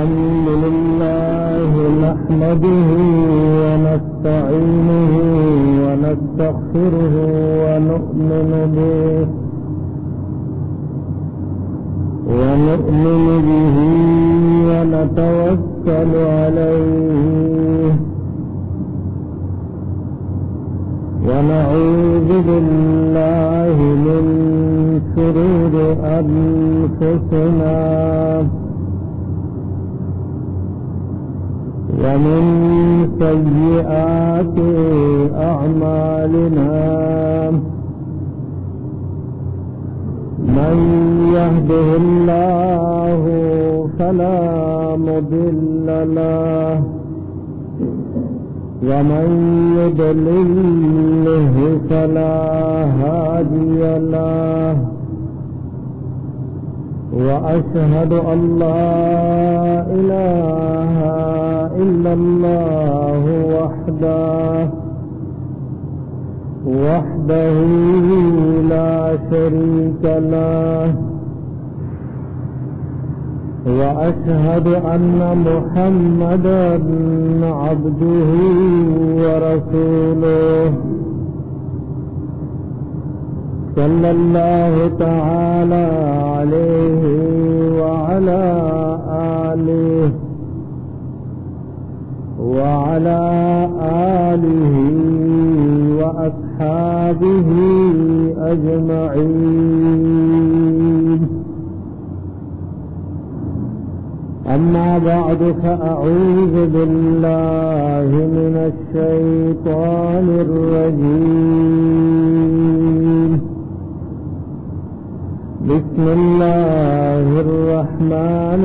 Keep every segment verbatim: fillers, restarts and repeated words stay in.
الحمد لله نحمده ونستعينه ونستغفره ونؤمن به ونؤمن به ونتوكل عليه ونعوذ بالله من شرور أنفسنا ومن سيئات أعمالنا من يهده الله فلا مضل له ومن يضلله فلا هادي له وأشهد أن لا إله إلا الله وحده وحده لا شريك له وأشهد أن محمدا عبده ورسوله صلى الله تعالى عليه وعلى آله وعلى آله وأصحابه أجمعين. أما بعد فأعوذ بالله من الشيطان الرجيم. بسم الله الرحمن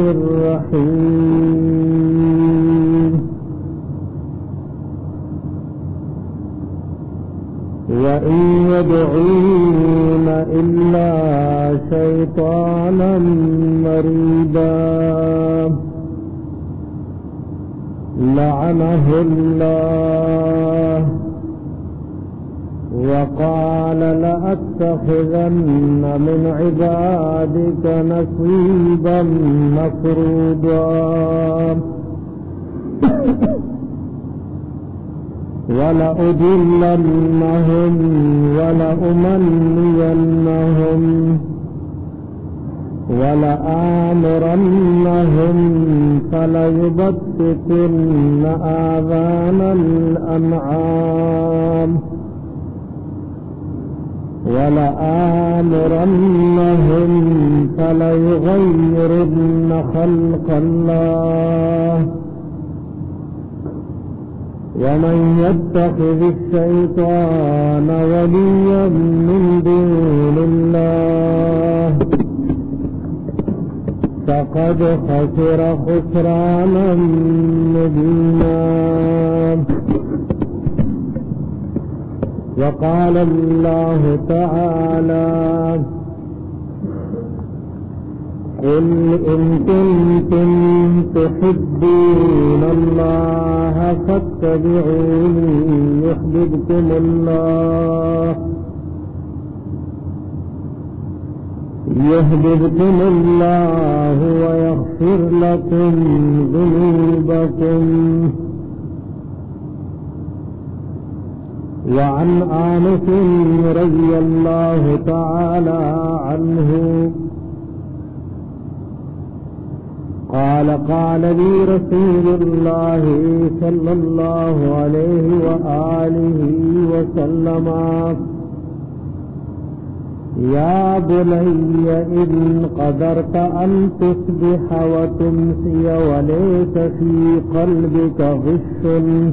الرحيم. وإن يدعون إلا شيطانا مريدا لعنه الله وقال لأتخذن من عبادك نصيبا مفروضا ولأضلنهم ولأمنينهم ولآمرنهم فليبتكن آذان الأنعام ولآمرنهم فليغيرن خلق الله ومن يتخذ الشيطان وليا من دون الله فقد خسر خسرانا مبينا. وقال الله تعالى قل إن كنتم تحبون الله فاتبعوني يحببكم الله يحببكم الله ويغفر لكم ذنوبكم. وعن أنس رضي الله تعالى عنه قال قال لي رسول الله صلى الله عليه وآله وسلم يا بني إن قدرت أن تصبح وتمسي وليس في قلبك غش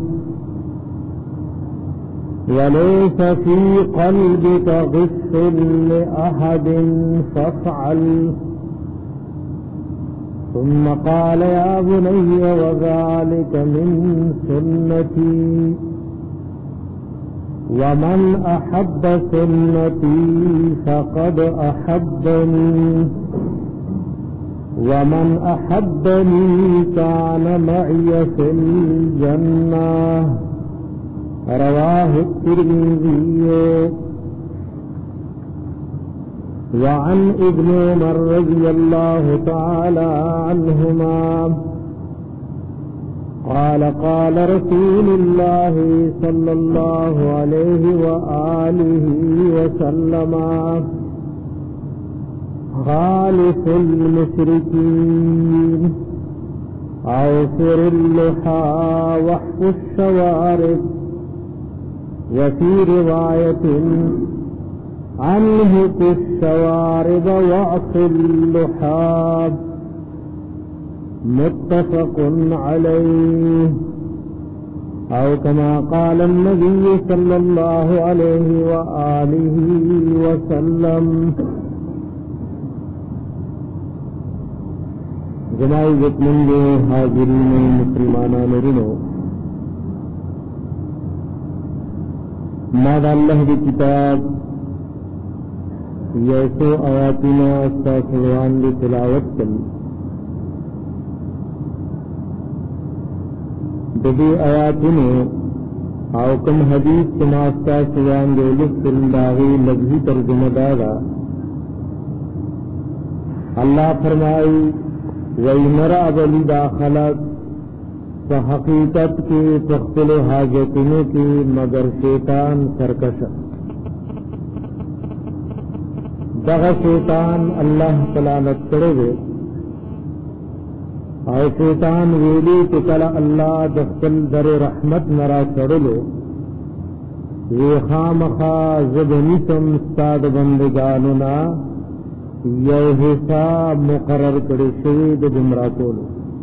وليس في قلبك غش لأحد فافعل. ثم قال يا بني وذلك من سنتي ومن أحب سنتي فقد أحبني ومن أحبني كان معي في الجنة. رواه الترمذي. وعن ابن عمر رضي الله تعالى عنهما قال قال رسول الله صلى الله عليه وآله وسلم خالف المشركين أوفر اللحى واحف الشوارب وفي رواية عنهك الشوارب واعف اللحى متفق عليه أو كما قال النبي صلى الله عليه وآله وسلم. جماعی عزتمند حاضرین مسلمانان رنو، ما دا اللہ دی کتاب یسو آیاتنا استاسوان دی تلاوت کل دبی آیاتنو او کم حدیث کما استاسوان دی لسل داغی لگزی ترجمہ دادا. اللہ فرمائی وَإِنَّرَا بَلِي دَاخَلَتْ فَحَقِیقت کے تختل حاجتنوں کے مگر شیطان سرکش دغ شیطان اللہ تلانت کرے گے اور شیطان ویلی تکل اللہ دختل در رحمت نرا چڑلو وی خامخا زبنیتم استاد بندگاننا یو حساب مقرر کړی شوی د گمراه کولو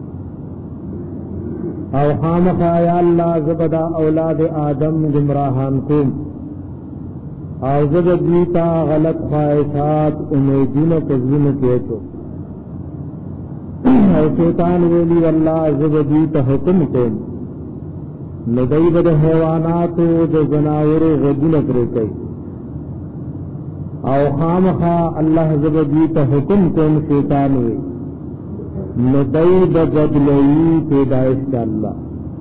او خامخا یا الله زبدا اولاد آدم گمراهان کوم او زبدیتا غلط خواہشات امیدونه تزوین کېتو او شیطان ویلی والله زبدیتا حکم کوم ندیب د حیواناتو د جناورو غدونه پرې کوي او خامخا اللہ زبدیتا حکم کون شیطان ہوئے ندائی بدلئی پیدائش کا اللہ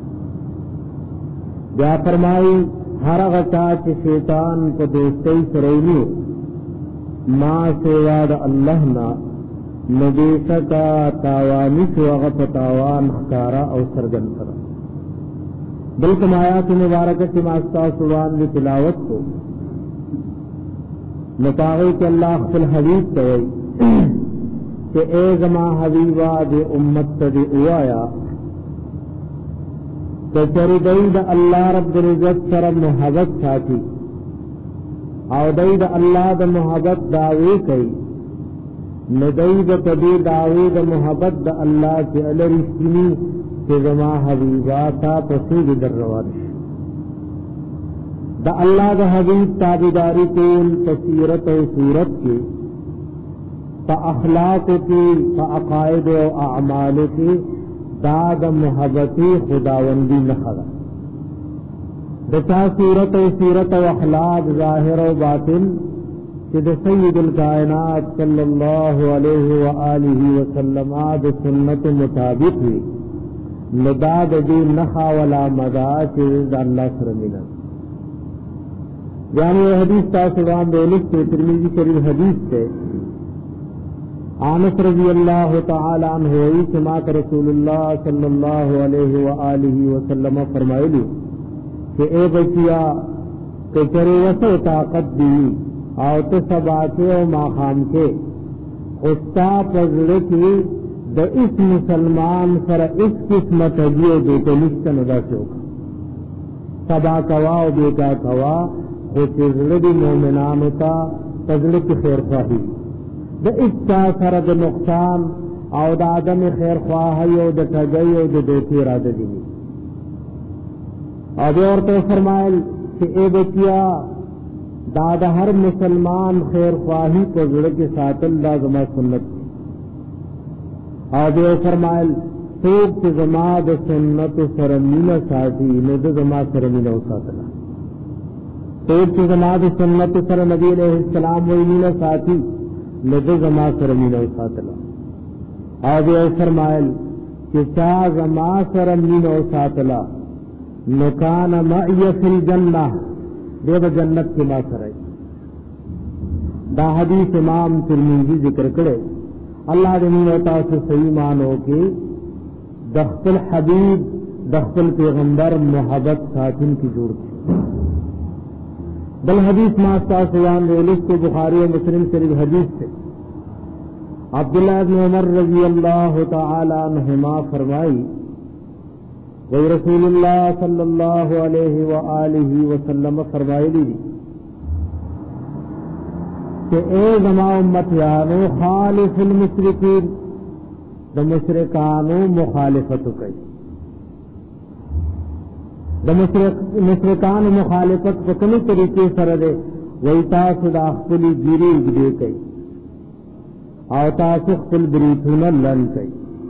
جا فرمائی ہر غچا چھ شیطان کو دوستی سرینی ما سواد اللہ نا ندیسا کا تاوانی سوغت تاوان خکارا او سرگن سر بلکہ آیات مبارکت ماستا سبحان دی تلاوت کو نتاغی کہ اللہ خفل حبیب کوئی کہ اے زما حبیبہ دے امت تدی اوایا کہ چری دید اللہ رب العزت سر محبت ساتھی او دید اللہ دا محبت دعوی کئی ندید تدی دعوی دا محبت دا اللہ کے علی رشتنی کہ زما حبیبہ تا پسید در روانش دا اللہ دا حبیب تابداری کول تسیرت و صورت کی تا اخلاق کی تا عقائد و اعمال کی دا دا محبتی خداوندی نخدا دا صورت و صورت و اخلاق ظاہر و باطن کہ دا سید الکائنات صلی اللہ علیہ وآلہ وسلم دا سنت مطابق ہوئی ندا دا دی نخا ولا مدا چیز دا اللہ سرمینہ یعنی یہ حدیث تاثران دولت سے ترمذی شریف حدیث سے انس رضی اللہ تعالی عنہ ہوئی سماعت رسول اللہ صلی اللہ علیہ وآلہ وسلم فرمائے لی کہ اے بچیا کہ چرے وسو طاقت دی او تسباتے و ماخام کے خستا پزڑے کی دا اس مسلمان سر اس قسمت دیو دیتے نشتن ادا چوکا سبا کوا و بیکا کوا خود مومنانو تا تزڑ کی خیر خواہی دا اس کا سر دا نقصان او دا آدم خیر خواہی او دا تگئی او دا دوتی ارادہ دینی او دے اور تو فرمائل کہ اے بچیا دا دا ہر مسلمان خیر خواہی تزڑ کے ساتھ اللہ زما سنت او دے فرمائل سوک سے زما دا سنت سرمین ساتھی ند زما سرمین ساتھلا سوک سے زما دا سنت سر نبی علیہ السلام ویمین ساتھی ند زما سرمین ساتھلا او دے فرمائل کہ چا زما سرمین ساتھلا نکان معی فی الجنہ دے با جنت کی ما سرائی دا حدیث امام ترمذی ذکر کرے اللہ دنی وطا سے صحیح مانو کہ دخت الحبیب दखल पैगंबर मोहब्बत साथिन की जोड़ की बल हदीस मास्ता सुयान रेलिस को बुखारी और मुस्लिम शरीफ हदीस से अब्दुल्लाह इब्न उमर रजी अल्लाह तआला अन्हुमा फरमाई वही रसूलुल्लाह सल्लल्लाहु अलैहि व आलिहि वसल्लम फरमाई दी कि ए जमा उम्मत यानो खालिफुल मुशरिकीन द मुशरिकानो मुखालिफत कई द मुशरिकान मुखालिफत को कई तरीके सर दे वही तासुदा खुली गिरी दे कई और तासुखुल बरीथुन लन कई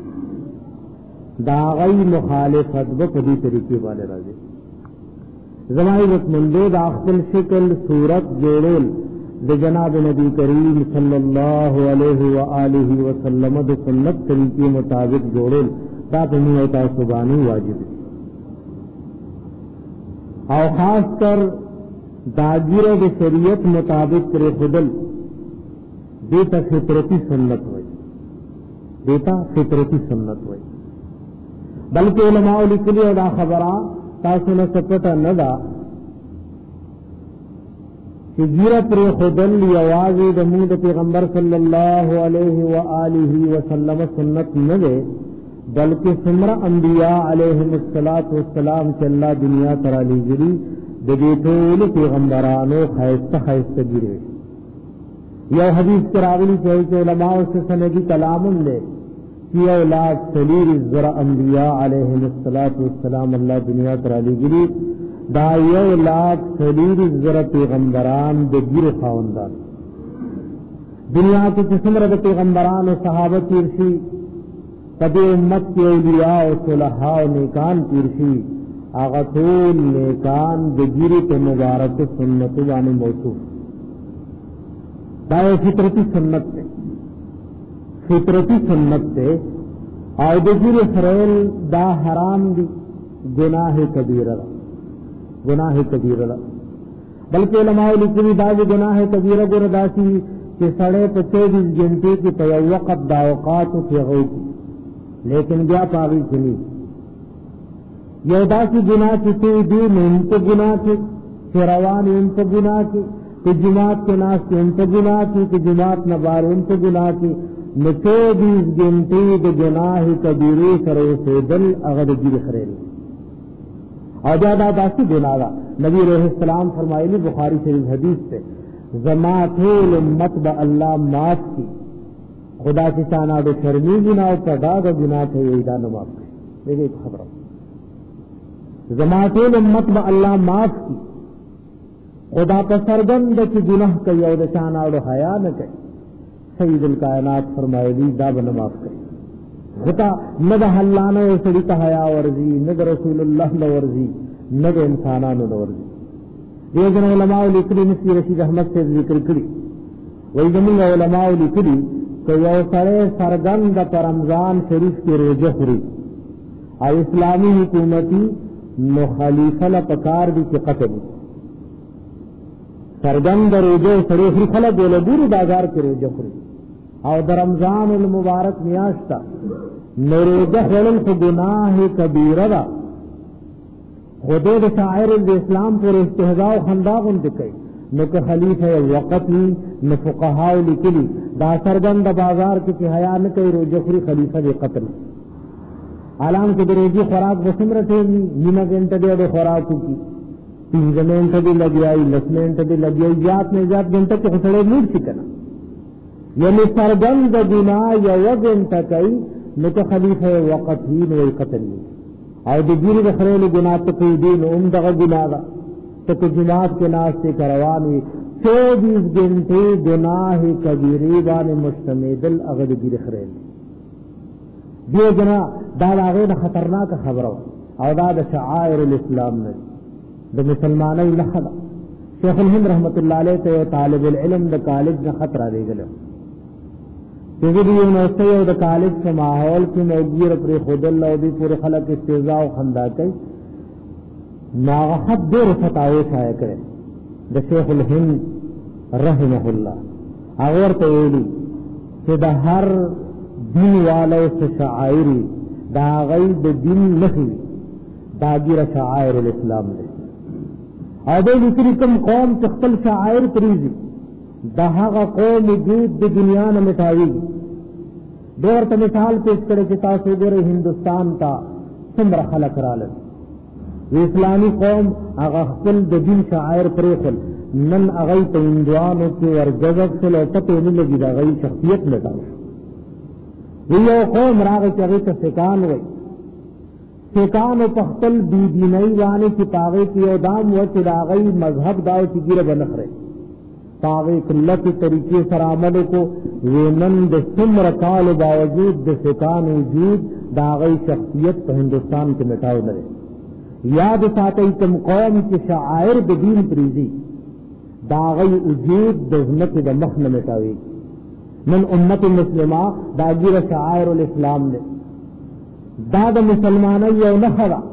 दागई मुखालिफत व कभी तरीके वाले राजे जमाई वतमंदो दाखिल शिकल सूरत जोड़ेल द जनाब नबी करीम सल्लल्लाहु अलैहि व आलिहि वसल्लम द सुन्नत तरीके मुताबिक जोड़ेल ताकि होता सुबानी वाजिब और खासकर दागिर द शरीयत मुताबिक करे खुदल देता फितरती सुन्नत हुई देता फितरती सुन्नत हुई बल्कि उलमा लिखली अदा खबरा तासु न सपटा न दा कि गिरत रे खुदल आवाज दमूद पैगंबर सल्लल्लाहु अलैहि व आलिहि वसल्लम सुन्नत न दे बल्कि सुमरा अंबिया अलैहिमुस्सलातु वस्सलाम के अल्लाह दुनिया तराली गिरी देठोल पैगंबरानो खैस्ता खैस्ता गिरे यह हदीस के रावली चाहिए कि उलमाओं से सनदी कलामुन दे कि औलाद सलीर जरा अंबिया अलैहिमुस्सलातु वस्सलाम अल्लाह दुनिया तराली गिरी दाई औलाद सलीर जरा पैगंबरान दे गिर खावंदान दुनिया के किस्म रब पैगंबरान और सहाबत तीरशी कदे उम्मत के औलिया और सुलहा और नेकान तीरशी आगतूल नेकान दे गिरी के मुबारक सुन्नत वाने मौसूफ दाए फितरती सुन्नत से फितरती सुन्नत से आयदगिर फरेल दा हराम दी गुनाह कबीरा गुनाह कबीरा बल्कि उलमाए लिखी दाज गुनाह कबीरा को रदासी के सड़े पे चौबीस घंटे की तयवक़त दावक़ात की गई थी लेकिन क्या पागी चली यहदासी गुनाह की तू दी उनको गुनाह की फिरवान उनको गुनाह की कि जुमात के नाश के उनको गुनाह की कि जुमात नबार उनको गुनाह की न चौबीस घंटे द गुनाह कबीरे सरे से दल अगर गिर खरेली और ज्यादा दासी गुनागा नबी अलैहिस्सलाम फरमाइली बुखारी शरीफ हदीस से जमातुल उम्मत ब अल्लाह माफ की खुदा की चाना दो शर्मी गुनाह पड़ा द गुनाह थे ये दान माफ की देखिए खबर जमातुल उम्मत ब अल्लाह माफ की खुदा पर सरगंद की गुनाह कई और चाना और हया न कई सईदुल कायनात फरमाएगी दाब न माफ करी होता न द हल्लाना सड़ी का हया वर्जी न द रसूलुल्लाह न वर्जी न द इंसाना न वर्जी ये जन उलमाओ लिखरी मिस्री रशीद अहमद से जिक्र करी वही जमीन उलमाओ लिखरी तो यह सरे सरगंद पर रमजान शरीफ के रोजे खुरी और इस्लामी हुकूमती न खलीफल पकार भी के कतल सरगंद रोजे सड़े फ्री खला बोले बुरी बाजार के रोजे खुरी और द रमजान उल मुबारक मियाश्ता न रोजा खड़ल को गुनाह कबीरा खुदे द शायर इस्लाम पर इस्तेहजाओ खंदाग उनके कई न के खलीफा वक़त ही न फुक़हा लिखली दा सरगंद बाजार के हया न कई रोजे खुरी खलीफा दे कत्ल आलाम के रोजी खुराक बसम रटे नीना घंटे दे खुराक की तीन घंटे भी लग आई दस मिनट भी लग आई जात में जात घंटे के खसड़े मूड चिकना यानी सरगंद गुना या वह घंटा कई न तो खलीफा वक़त ही न वही कतल और दिगिरी बखरेल गुना तो कोई दिन उमदा गुनागा तो कुछ जुमात के नाश से करवान हुई चौबीस घंटे गुनाह कबीरेबा ने मुश्तमेदल अगर गिर खरेल दियो जना दादागे न खतरनाक खबर और दाद शायर इस्लाम ने द मुसलमान लखदा शेखुल हिंद रहमतुल्लाह अलैह ते तालिब इल्म द कॉलेज न खतरा दे गले क्योंकि यूनिवर्सिटी और द कॉलेज के माहौल की मौजूद अपने खुदल्ला और भी पूरे खलक इस्तेजा और खंदा कई नागहत देर फतावे छाया करे द शेखुल हिंद रहमहुल्लाह अगर तो एली कि द हर दिन वाले से शायरी दागई द दिन नहीं داگیر شعائر الاسلام دے او دے لکلی کم قوم چخپل شعائر پریزی دا هغه قوم وجود د دنیا نه مټاوي. دور ته مثال پیش کړي چې تاسو ګورئ هندستان ته څومره خلک راغلل، اسلامي قوم هغه خپل د دین شعائر پرېښول، نن هغه ته هندوانو کې ورجذب شول او پته نه لګي د هغه شخصیت لټاو. یو قوم راغی چې هغه ته سکان وایي، سکانو په خپل بی دینۍ باندې چې پاغې کې یو دام و چې د هغه مذهب دا و چې ګیره به نه خوري، پاغې کلت طریقې سره عمل کو. وینن د څومره کالو باوجود د سکان وجود د هغه شخصیت په هندوستان کې مټاو نه دی. یاد ساتئ کوم قوم چې شعائر د دین پریزي دا هغه وجود د ځمکې د مخ نه مټاوي. من امت مسلمه دا ګیره شعائر الاسلام دی، دا د مسلمانۍ یو نښه ده.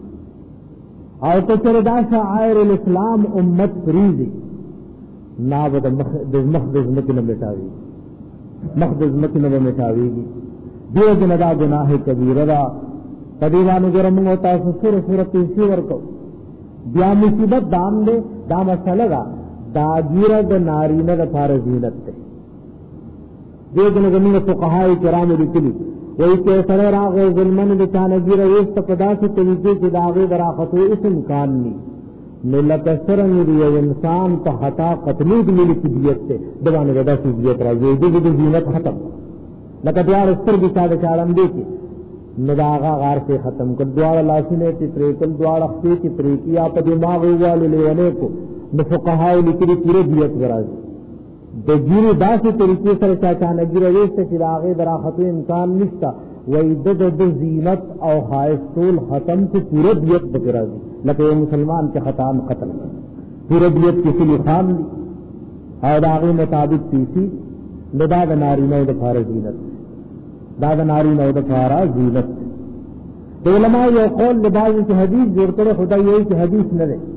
او که چېرې دا شعائر الاسلام امت پریزي نا به د مخ د ځمکې نه مټاوي، مخ د ځمکې نه به مټاوېږي. دې وجې نه دا ګناه کبیره ده. په دې باندې ګوره موږ تاسو سوره سوره پیسې ورکو. بیا مصیبت دام دی، دا مسله ده دا ګیره د نارینه دپاره زینت دی. دې وجې نه زموږ فقهاء کرامو لیکلي وایي چې سړی راغی ظلمن د چا نه ګیره ویسته په داسې طریقې چې د هغې د راختو هېڅ امکان ني، نو لکه څرنګه د یو انسان په خطا قتلېد ملي کې دیت دی، د باندې به داسې دیت را ځي، دغه د زینت ختم. لکه دواړه سترګې چا د چا ړندې کړي نو د هغه غار پې ختم کړ، دواړه لاسونه یې چې پرې کړل، دواړه خپې چې پرې کړي یا په دماغ یې ووالو لیونی کو، نو فقهاو لیکلي پوره دیت به را ځي. د ګیرې داسې طریقې سره چا چا نه ګیره ویسته چې د هغې د راختو امکان نشته، وایي د د ځینت او ښایست ټول ختم کو، پوره دیت به پرې را ځي. لکه یو مسلمان چې خطا قتل پوره دیت کې کلي خام دي او د هغې مطابق پیسي، نو دا د نارینهو دپاره زینت، دا د نارینهو دپاره زینت. د علماء یو قول د بعضې چې حدیث جوړ کړی، خو دا یوایي چې حدیث نه دی.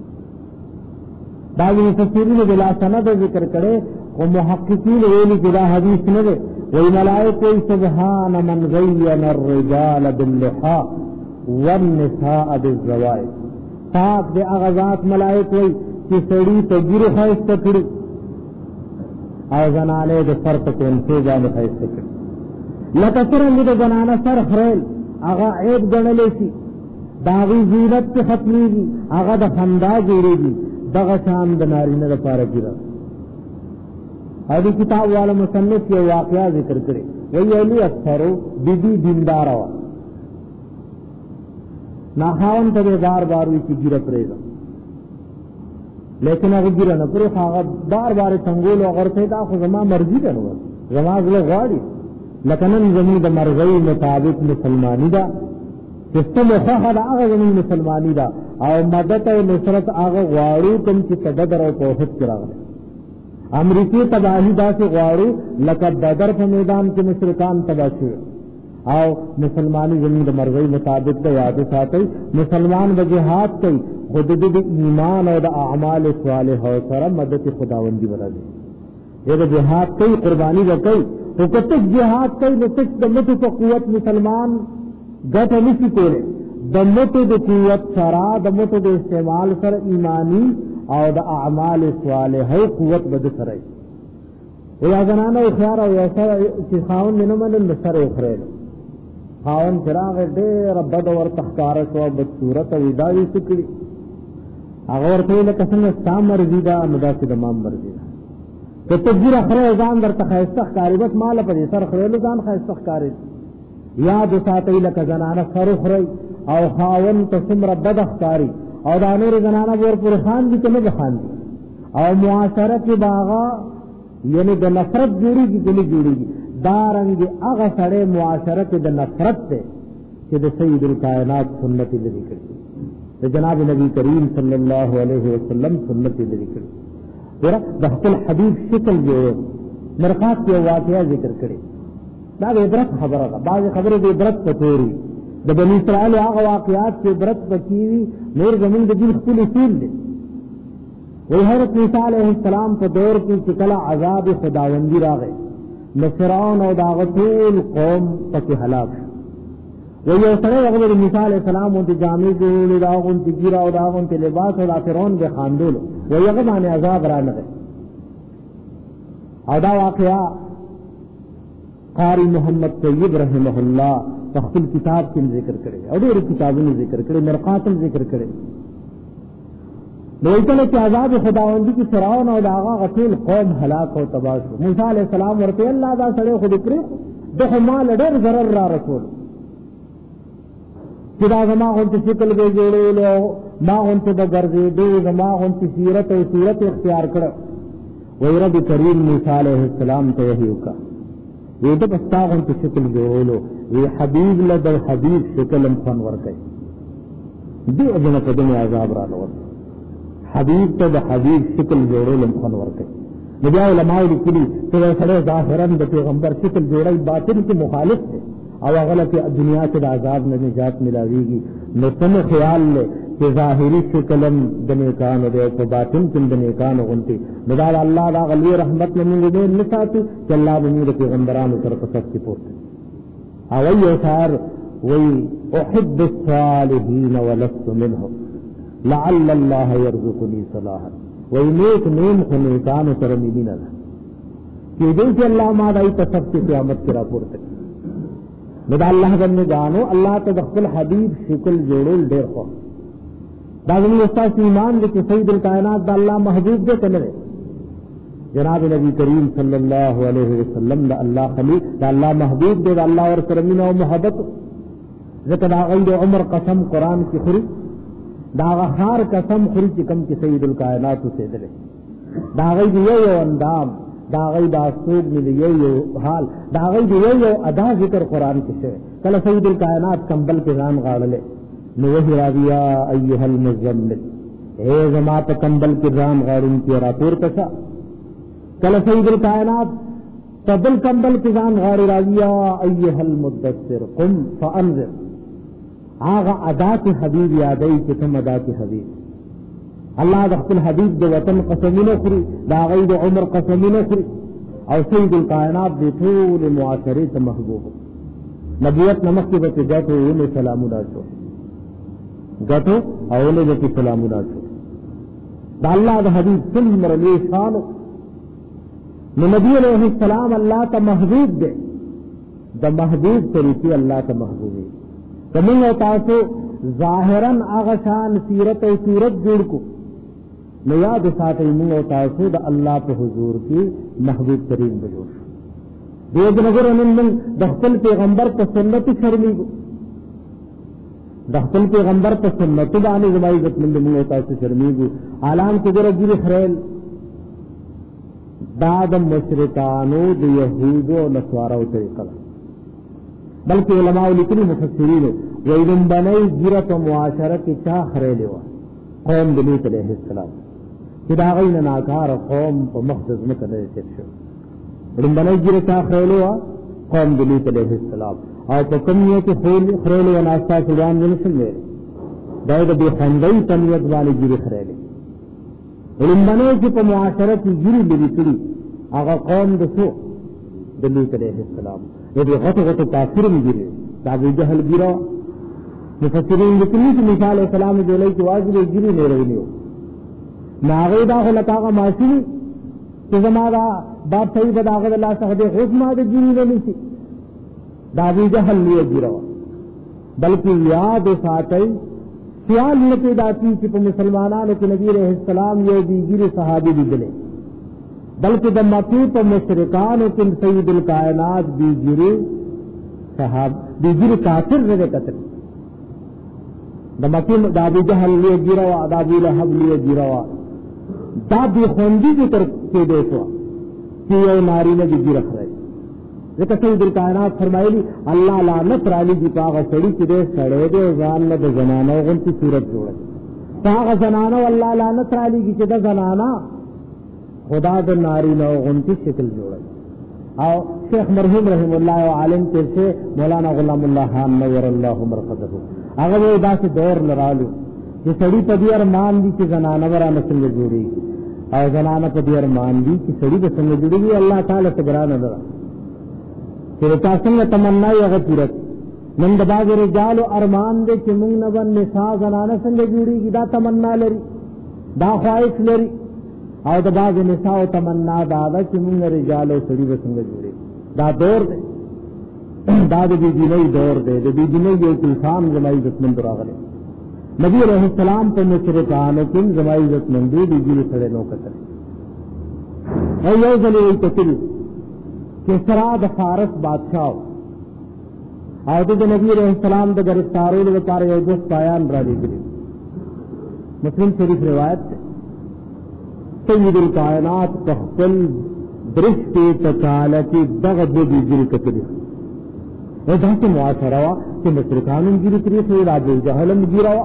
بعضې مفسرینو بلا سند ذکر کړی، خو محققین ویلي چې دا حدیث نه دی. وایي ملائکه وایي سبحان من زین الرجال باللحا والنساء بالزوائد. پاک دے هغه ذات ملائک وی چې سړي ته ګیره ښایسته کړي او زنانې د سر په کونسې باندې ښایسته کړي. لکه څرنګه د زنانه سر خریل هغه عیب ګڼلی شي، د هغې زینت چې ختمېږي، هغه د خندا جوړېږي، دغه شان د نارینه دپاره ګیره. او د کتاب والا مصنف یو واقعه ذکر کړې، وایي علي اکثرو بی بی دینداره وه، ناخاون ته بار بار وی چې ګیره پرېږدم، لیکن هغه ګیره نه پرېښه، هغه بار بار یې څنګول او غرڅې دا خو زما مرضي ده، نو زما زړه غواړي. لکه نن زموږ د مرغۍ مطابق مسلماني ده چې څه مو خوښه ده هغه زموږ مسلماني ده، او مدد او نصرت هغه غواړو کوم چې په بدر او په احد کې راغلی. امریکې تباهي داسې غواړو لکه بدر په میدان کې مشرکان تباه شوي، او مسلمانی زمین د مرغۍ مطابق د یاد ساتي. مسلمان د جهاد کوي، خود د ایمان او د اعمال صالحه سره مدد خداوندی ورادي. یہ د جهاد کوي، قرباني کوي، او کته جهاد کوي نو څه د مټو په قوت مسلمان ګټه نشي کولی. د مټو د قوت سره، د مټو د استعمال سره ایمانی او د اعمال صالحه قوت بد سره یا زنانه خيار او سره چې خاون نه منل سره خره خاون چراغ ډېر بد ورته ښکارا شو، بد صورت او اداري سکړي، هغه ورته لکه څنګه سام مرزي دا نو داسې د مام مرزي ده. ته تجربه خره ځان درته خایسته ښکاري، بس مال په دې سر خره ځان خایسته ښکاري. یاد ساتي لکه زنانه سره خره او خاون ته څومره بد ښکاري، او دا نور زنانه ور پر خان دي کنه خان دي، او معاشره کې باغا یعنی د نفرت جوړیږي کلی جوړیږي. دارنګ هغه سره معاشره کې د نفرت ته چې د سید الکائنات سنت لري کړی، د جناب نبی کریم صلی الله علیه وسلم سنت لري کړی. ورته د خپل حدیث شکل جوړ مرقات کې واقعیا ذکر کړي، دا د عبرت خبره ده. بعض خبره د عبرت په توري د بنی اسرائیل هغه واقعات چې عبرت پکې نور زمونږ د دین خپل اصول دي. وی حضرت موسی علیہ السلام په دور کې چې کله عذاب خداوندی راغی، نو فرعون او داغه ټول قوم پکې هلاک شو، वो यो सड़े अगर मूसा अलैहि सलाम उनकी जामी को दाग उनकी गिरा और दाग उनके लिबास और फिरौन के खानदूल वो यग माने अजाब रान गए अदा वाकया कारी मोहम्मद तैयब रहमहुल्लाह तख्तिल किताब के जिक्र करे और किताबों में जिक्र करे मरकात में जिक्र करे लोकल के आजाद खुदावंदी की फिरौन और आगा गफील कौम हलाक और तबाह हो मूसा अलैहि सलाम वर्ते अल्लाह दा सड़े खुद करे दो माल डर जरर रा रसूल किदा जमा उनकी शिकल के जोड़े लो मां उनसे बगरजे दो जमा उनकी सीरत और सीरत इख्तियार कर वही रब करीम मूसा अलैहि सलाम तो यही हुआ ये तो पस्ता उनकी शिकल जोड़े लो ये हबीब लदर हबीब शिकल फन वर गए दो अजन कदम आजाब रा लो हबीब तो हबीब शिकल जोड़े लो फन वर गए मुझे उलमाए लिखी तो वह सड़े जाहिरन पैगंबर शिकल जोड़ा बातिन के मुखालिफ थे अब अगला कि दुनिया से आजाद में निजात मिलावेगी न तुम ख्याल ले कि जाहिरी शिकलम बने कान दे तो बातिन किन बने कान उनती मदार अल्लाह दा गली रहमत में मुझे निसाती कि अल्लाह बनी के पैगंबरान उतर कसब की पोते अवई सार वही उहिब्ब सालिहीन वलस्त मिनहुम लअल्ल अल्लाह यरज़ुकुनी सलाह वही नेक नेम खुने कान उतर मिली न कि जैसे अल्लाह मादाई कसब की क़यामत की रापुर तक बदा अल्लाह बनने जानो अल्लाह तदख्ल हबीब शिकल जोड़ल डेर खो दागनी उस्ताद ईमान के सईदुल कायनात अल्लाह महबूब दे कने जनाब नबी करीम सल्लल्लाहु अलैहि वसल्लम दा अल्लाह खली दा अल्लाह महबूब दे अल्लाह और करमीना और मोहब्बत ज़िक्र आगई दो उम्र कसम कुरान की खुरी दागहार कसम खुरी की कम की सईदुल कायनात से दिले दागई दिए यो अंदाम दागई दासूग मिल यो हाल दागई दिए यो अदा जिक्र कुरान किसे कल सईदुल कायनात कंबल के नाम गाड़ले वही राविया अय्युहल मुज़म्मिल ए जमात कंबल के नाम गाड़ूं की रातूर कसा कल सईदुल कायनात तबल कंबल के नाम गाड़ी राविया अय्युहल मुद्दस्सिर कुम फअंज़िर आगा अदा के हबीब यादई कि तुम अदा के हबीब अल्लाह दख्तुल हबीब दो वतन कसमिनो खुरी दागई दो उम्र कसमिनो खुरी और सईदुल कायनात दे थोड़े मुआशरे से महबूब नबूवत नमक के बच्चे गतो उन्हें सलामुना छो गतो और उन्हें बच्चे सलामुना छो अल्लाह द हबीब सुमर ले शानो नबी अलैहि सलाम अल्लाह का महबूब दे द महबूब तरीके अल्लाह का महबूबी कमिंग होता से जाहिरन आगशान सीरत और सूरत जुड़ को न याद साथ मुंह होता है अल्लाह के हुजूर की महबूब तरीन बजोश बेद नगर अनंदन दख्तल पैगंबर पर सुन्नत शर्मी को दख्तल पैगंबर पर सुन्नत बाने जमाई गतमंद मुंह होता है शर्मी को आलाम के जरा गिर खरेल दादम मशरकानो द यहूदो नस्वारा तरीका बल्कि उलमा लिखनी मुफस्सिरीन वो इदम बनई गिरत मुआशरा की चाह खरेले हुआ कौम लूत अलैहिस्सलाम किदागई न नाकार कौम पर मखदज में करने से इदम बनई गिरत चाह खरेले हुआ कौम लूत अलैहिस्सलाम और तो कम ये कि खरेले व नाश्ता सुजान में सुन ले दायद बे खंदई तनियत वाली गिरे खरेले इदम बनई की पर मुआशरा की गिरी बिरी तुरी आगा कौम दसो लूत अलैहिस्सलाम ये भी गत गत काफिर में गिरे ताबू जहल गिरा मुफस्सिरीन लिखनी कि मूसा अलैहि सलाम जो लई की वाजिब गिरी ले रही नहीं हो नागैदा को लतागा मासी कि जमादा बाप सही बदागद अल्लाह सहदे हुस्मा दे गिरी नहीं थी दाबू जहल लिए गिरा बल्कि याद साथई ख्याल न पैदा की कि मुसलमानान के नबी अलैहि सलाम ये भी गिरी सहाबी भी दिले बल्कि द मकी पर मुशरिकान किन सईदुल कायनात भी गिरी साहब भी गिरी काफिर रहे कतल द मकी दाबी जहल लिए गिरवा दाबी लहब लिए गिरवा दाबी खोंदी की तरफ के देखो कि ये नारी ने भी गिरफ रहे ये सईदुल कायनात फरमाइली अल्लाह लानत राली दी पागा सड़ी कि दे सड़े दे जान न द जनाना उनकी सूरत जोड़े पागा जनाना अल्लाह लानत राली की कि द जनाना खुदा द नारी न उनकी शक्ल जोड़े और शेख मरहूम रहमुल्लाह आलिम के से मौलाना गुलामुल्लाह खान नवर अल्लाह मरकज़हु अगर वो इदा से दौर लड़ालू ये सड़ी पदियर मान दी कि जनाना वरा संग जुड़ेगी और जनाना पदियर मान दी कि सड़ी के संग जुड़ेगी अल्लाह ताला से गरा न लड़ा फिर संग तमन्ना अगर पूरत نن د باز رجال ارمان دې چې موږ نه باندې نساء زنانه څنګه جوړیږي دا تمنا لري دا خواهش لري او د باز نساء تمنا دا ده چې موږ رجال او سړي به څنګه جوړي دا دور دی دا د دې دیني دور دی د دې دیني یو انسان زمای عزت مند راغلی نبی علیہ السلام په مشرکانو کې زمای عزت مند دي دې سره نو کتل او یو ځل یې کتل چې سرا د فارس بادشاہ او د نبی علیہ السلام د گرفتارولو لپاره یو دوست پایان را لګري مسلم شریف روایت ده سید الکائنات په خپل درشتي تکاله کې دغه د دې ذکر کړی او دا څه معاشره وا چې مشرکان انجیل کړی چې راځي جهلم ګیرا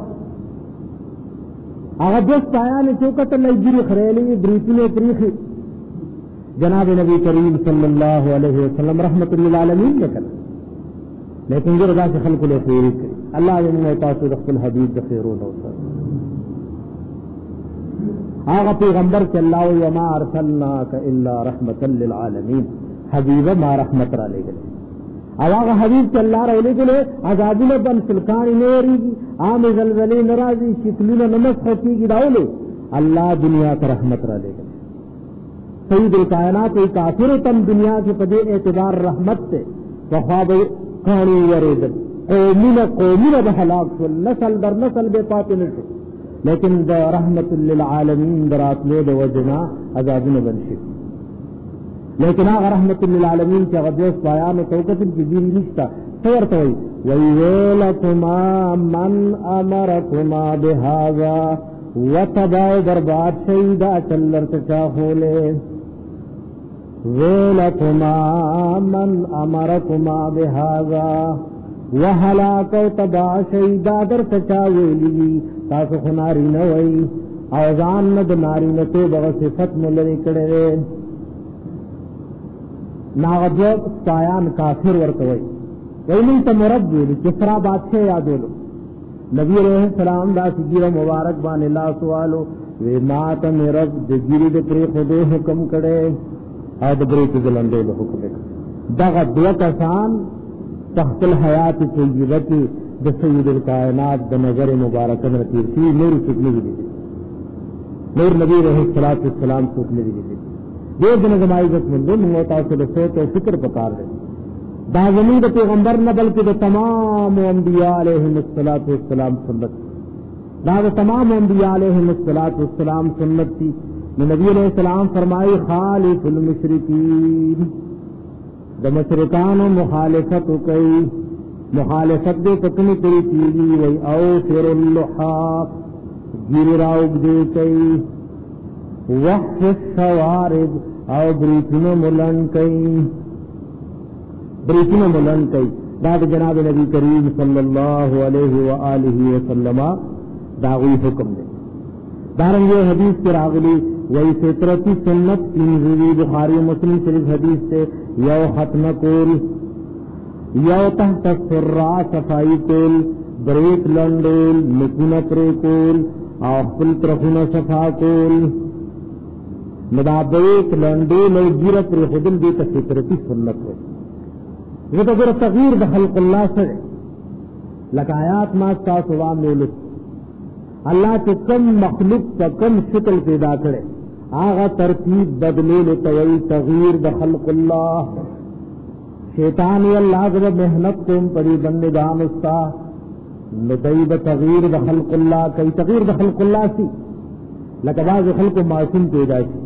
هغه دوست پایان چوکته لګري خړېلې بریتونه پریخي جناب نبی کریم صلی الله علیه وسلم رحمت للعالمین لیکل لیکن جو رضا سے خلق له خیر کوي الله دې موږ تاسو د خپل حبیب د خیرونو وسه هغه پیغمبر چې الله و ما ارسلناک الا رحمتا للعالمین حبیب ما رحمت را لګل او هغه حبیب چې الله را لګل عذابونه بن سلکان نوريږي عام زلزلې ناراضي شکلونه نمسخ کیږي داولو الله دنیا ته رحمت را لګل سید الکائنات کافر تم دنیا کے پدے اعتبار رحمت سے وخواب کانی وریدل قومون قومون بحلاک شل نسل در نسل بے پاتے نشو لیکن دا رحمت للعالمین درات لے دا وجنا عذابن بنشی لیکن آغا رحمت للعالمین کی غدوس پایان و توقتن کی دین نشتا سورتوئی ویویلکما من امرکما بہذا وتباو برباد شیدہ چلر تچاہولے ویلکما من امرکما بہذا وحلاکو تبا شیدہ در تچاویلی تاسو خناری نوئی اوزان ند ناری نتو بغصفت ملری کڑے ناغدوک سایان کافر ورکوئی ویلی تا مرد دیلی کسرا بادشاہ یادولو نبی علیہ السلام دا سجیر مبارک بان اللہ سوالو وی ماتا میرد دجیری دکری خودو حکم کڑے او دبری تزلندے لو حکم کڑے دغا دو کسان تحت الحیات طیبتی د سید الکائنات د نظر مبارکن رتیر سی نور سکنی دی نور نبی علیہ السلام سکنی دی دے دن زمائی عزت مندے منگوتا سے سوچ و فکر پکار دے دا زمین دا پیغمبر نہ بلکہ دا تمام انبیاء علیہم السلام سنت دا دا تمام انبیاء علیہم السلام سنت تھی نبی علیہ السلام فرمائی خالف المشرکین دا مشرکان مخالفت کئی مخالفت دے تکنی کری چیزی وی او فر اللحاق گیر راوگ دے کئی وقف الشوارد او بریتن ملن کئی بریتن ملن کئی داد جناب نبی کریم صلی اللہ علیہ وآلہ وسلم داغی حکم دے دارن یہ حدیث کے راغلی وہی فطرتی سنت تنزیلی بخاری مسلم شریف حدیث سے یو ختم کول یو تحت السرع صفائی کول بریک لنڈول نکون پرے کول او خپل طرفونه صفا کول مدا بریک لنڈول او گیر پرے خودل دیتا فطرتی سنت ہے یہ تو گر تغییر دا خلق اللہ سے لکایات ماستا سوام مولد اللہ کے کم مخلوق کا کم شکل پیدا کرے آغا ترتیب بدلے لتوئی تغییر دا خلق اللہ شیطانی اللہ جب محنت کم پڑی بندگان استا ندیب تغییر دا خلق اللہ کئی تغییر دا خلق اللہ سی لکباز خلق معصوم پیدا سی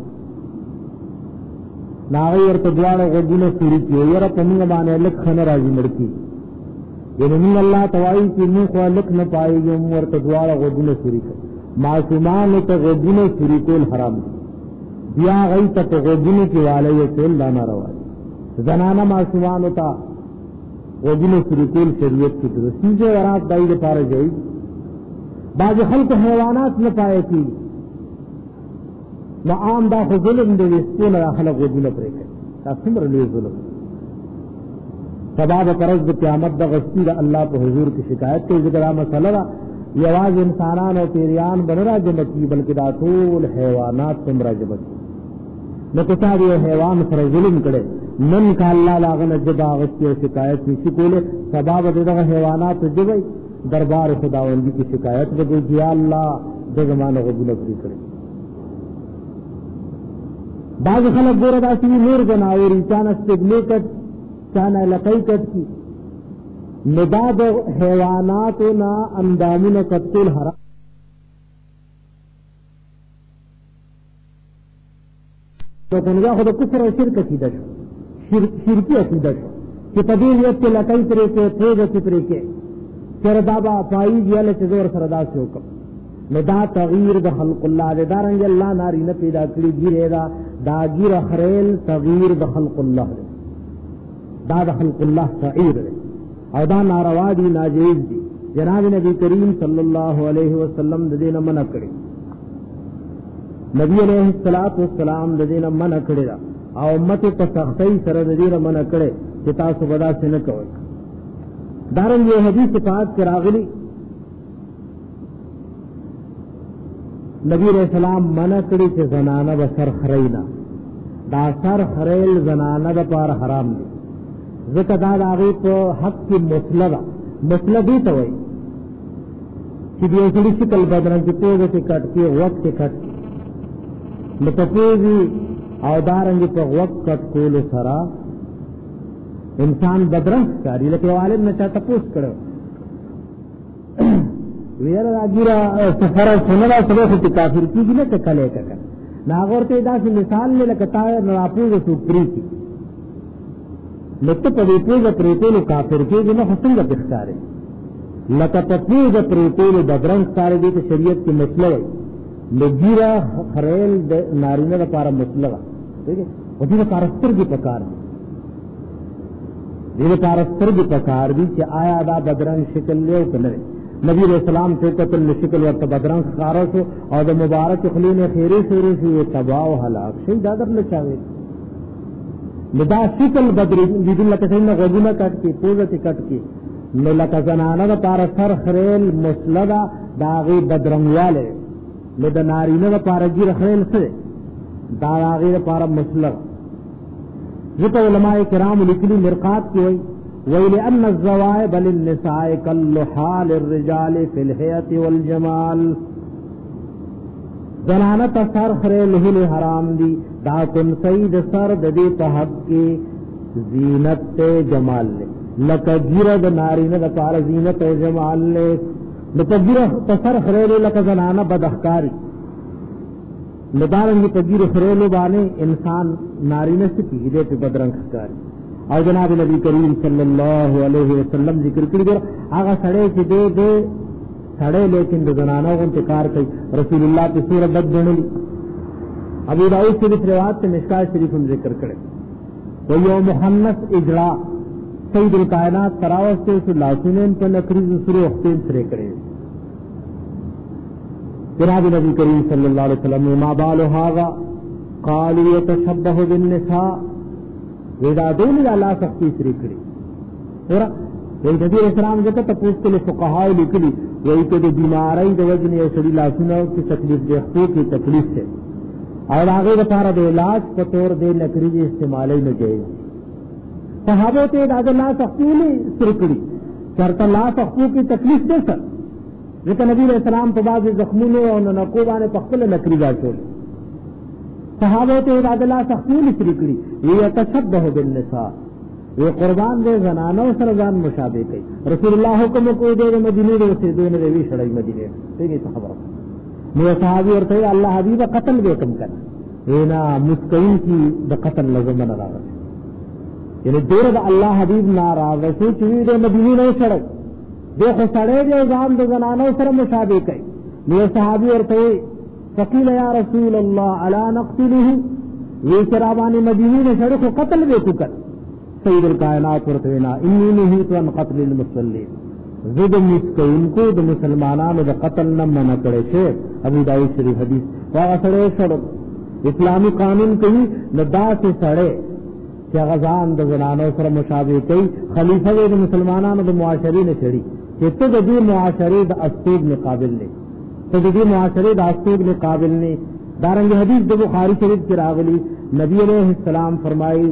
ناغی ارتدوار غدون سوری کی یرا پمینگ بانے لکھ خن رازی مڑکی یعنی من اللہ توائی کی من خواہ لکھ نہ پائے گی ام ارتدوار غدون سوری کی معصومان تا غدون سوری کو الحرام دی بیا غی تا غدون کی والے کول لانا روائی زنانا معصومان تا غدون سوری کول شریعت کی درستی جو ورات دائی دے پارے جائی بعض خلق حیوانات نہ پائے کی نہ عام دا خو ظلم دے وستون را خلق غدون پرے کر تا سمر لئے ظلم سباب پرز دا قیامت دا غستی دا اللہ پہ حضور کی شکایت کے ذکر مسئلہ را یہ آواز انسانان اور پیریان بنرا جمع کی بلکہ دا طول حیوانات تمرا جمع کی نہ کتا یہ حیوان سر ظلم کرے من کا اللہ لاغن جدا غستی و شکایت نشی کولے سباب دیدہ حیوانات جبئی دربار خداوندی کی شکایت بدو یا اللہ دے زمانہ قبول اکری کرے. بعض خلق گورا داسی نور جناوری چانا استقلی کٹ چانا لقی کٹ کی نداد حیواناتنا اندامین قتل حرام تو تنگا خود کفر و شرک عقیدہ شو شرکی عقیدہ شو کہ طبیعیت کے لقی طریقے تیزت طریقے چردابا پائی گیا چزور سردا سے حکم ندا تغییر د خلق اللہ دے دارنگ اللہ ناری نہ پیدا کری گیرے دا دا گیر خریل تغییر د خلق اللہ دے دا د خلق اللہ تغییر دے او دا ناروا دی ناجیز دی. جناب نبی کریم صلی اللہ علیہ وسلم دین منع کرے نبی علیہ الصلوۃ والسلام دین منع کرے او امت په سختۍ سره دین منع کرے چې تاسو بدا سے نہ کوئ. دارنگ یہ حدیث پاک کے راغلی نبی علیہ السلام منع کری کہ زنانہ با سر خرینا دا سر خریل زنانہ دا پار حرام دی ذکر دا داغی پا حق کی مسلدہ مسلدی تو وئی چی دیوسلی شکل بدرن کی پوزے کے کٹ کی وقت کے کٹ کی لپپوزی او دارنگی پا وقت کٹ کول سرا انسان بدرنگ کاری لیکن والد نے چاہتا پوست کرو ویرا راگیرا سفر سنرا سبا خطی کافر کی گی لکا کلے ککر ناغورتے دا سی مثال لے لکا تایر نراپوز سوپری کی لکتا پدیپوز پریتولو کافر کی گی نا حسنگا بختارے لکا پپوز پریتولو بدرنگ کاری دیتا شریعت کی مسئلہ لگیرا خریل نارینہ دا پارا مسئلہ ٹھیک ہے وہ دیتا پارستر کی پکار دی دیده پارستر دی پکار دی چی آیا دا بدرنگ شکل لیو کنرے. نبی علیہ السلام تو قتل شکل ورطا بدرنگ خارا سو اور دا مبارک خلین خیری شروع سی یہ تباہ و حلاق شئی دادر لچاوے لدا شکل بدری دیدن لکا سینا غزونہ کٹ کی پوزتی کٹ کی لکا زنانا دا پارستر خریل مسلدہ داغی بدرنگ والے لدا نارینہ دا پارگیر خریل سے داغی دا پارا مسلدہ ذکر علماء کرام لکلی مرقات کی ہوئی وَإِلِأَنَّ الزَّوَائِبَ لِلنِّسَاءِ كَاللُّحَى لِلرِّجَالِ فِي الْحِيَةِ وَالْجَمَالِ زنانت سر خریل ہل حرام دی دا کن سید سر ددی تحق کی زینت جمال لے لکا گیرد نارین دا پار زینت جمال لے لکا گیرد سر خریل لکا زنانہ بدخکاری لدارنگی پگیر خریلو بانے انسان نارینہ سے پیدے پہ بدرنگ خکاری اور جناب نبی کریم صلی اللہ علیہ وسلم ذکر کری در آغا سڑے چی دے دے سڑے لیکن دے زنانوں کو انتکار کئی رسول اللہ کی صورت بد دینے لی. ابو داؤد شریف روایت سے مشکاہ شریف ہم ذکر کرے وہ یو محنس اجرا سید الکائنات تراوس سے اسے لاسنین پر نکریز سرے اختین سرے کرے. جناب نبی کریم صلی اللہ علیہ وسلم ما بال هذا قالوا يتشبه بالنساء ودا دون لا سختی سری کړي اور وی نبی اسلام جته تاسو ته فقها لیکلي وی ته د بیماری د وجنه یو سړي لاسونه کی تکلیف دی خو کی تکلیف سے اور هغه لپاره د علاج په تور د نکریز استعمالي نه جایز. صحابه ته د لا سختی نه سری کړي چرته لا سختی کی تکلیف ده سر ذکر نبی علیہ السلام تو بعض زخمونو اور نقوبانے پخل نکریزا چول صحابہ تے عباد اللہ سختیون اسری کری یہ تشبہ بالنساء یہ قربان دے زنانو سرزان مشابہ کئی رسول اللہ حکم کو دے مدینے دے سے دے نبی شڑائی مدینے تیگی صحابہ میرے صحابی اور تے اللہ حبیب قتل بے کم کرنا اینا مسکین کی دا قتل لزمن راغت یعنی دور دا اللہ حبیب ناراض سے چوی دے مدینے دے شڑائی دیکھو سڑے دے ازام دے زنانو سر مشابہ کئی میرے صحابی اور تے فقیل یا رسول اللہ علا نقتلہ یہ شرابانی مدینی نے شڑے کو قتل بے کر سید الکائنات ورتوینا انی نہیت ان قتل المسلمین زد مسکین کو دا مسلمانان دا قتل نم نہ کرے چھے ابو داؤد شریف حدیث واغا سڑے شڑے اسلامی قانون کہی لدا سے سڑے کہ غزان دا زنانو سر مشابہ کئی خلیفہ دا مسلمانان دا معاشری نے چھڑی کہ تو دا دی معاشری دا استوب میں قابل لے تو دا دی معاشری دا استوب میں قابل نے. دارنگ حدیث دا بخاری شریف کی راغلی نبی علیہ السلام فرمائی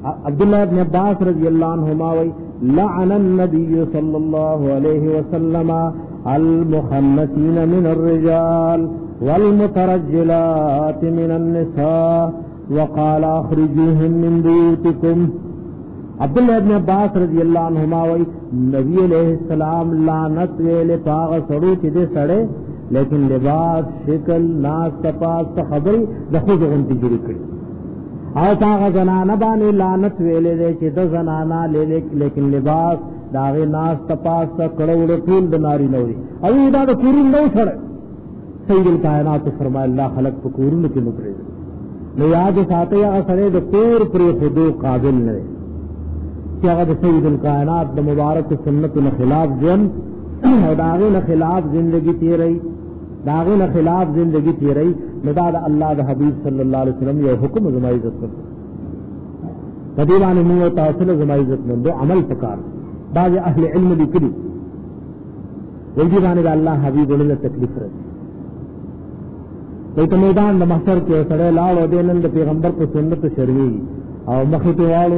अब्दुल्लाह इब्न अब्बास रज़ी अल्लाह अन्हुमा वही लअन अन्नबी सल्लल्लाहु अलैहि वसल्लम अल मुखन्नसीन मिन अर्रिजाल वल मुतरज्जिलात मिन अन्निसा वक़ाल अखरिजूहुम मिन बुयूतिकुम। अब्दुल्लाह इब्न अब्बास रज़ी अल्लाह अन्हुमा वही नबी अलैहिस्सलाम लानत वेले पाग सड़ू चिदे सड़े लेकिन लिबास शिकल नास तपास तो खबरी दखुद गुंती जुड़ी कड़ी और तागा जनाना बाने लानत वेले दे कि द जनाना ले ले लेकिन लिबास दागे नास तपास का कड़वड़े फूल दनारी नौरी अभी इदा तो कुरुन नहीं छड़े सईदुल कायनात फरमाए अल्लाह खलक को कुरुन के मुकरे ने याद साथे या सरे द कोर प्रिय खुदो काबिल ने कि अगर सईदुल कायनात द मुबारक सुन्नत के खिलाफ जन और दागे न खिलाफ जिंदगी ती रही दागे न खिलाफ जिंदगी ती रही नदाद अल्लाह द हबीब सल्लल्लाहु अलैहि वसल्लम ये हुक्म ज़मा इज्जत कर कदीवान मुंह तहसील ज़मा इज्जत में दो अमल पकार बाज अहले इल्म लिखी वजीबान अल्लाह हबीब उन्हें तकलीफ रही तो मैदान महशर के सड़े लाड़ और देनंद पैगंबर को सुन्नत शर्मी और मखीते वालों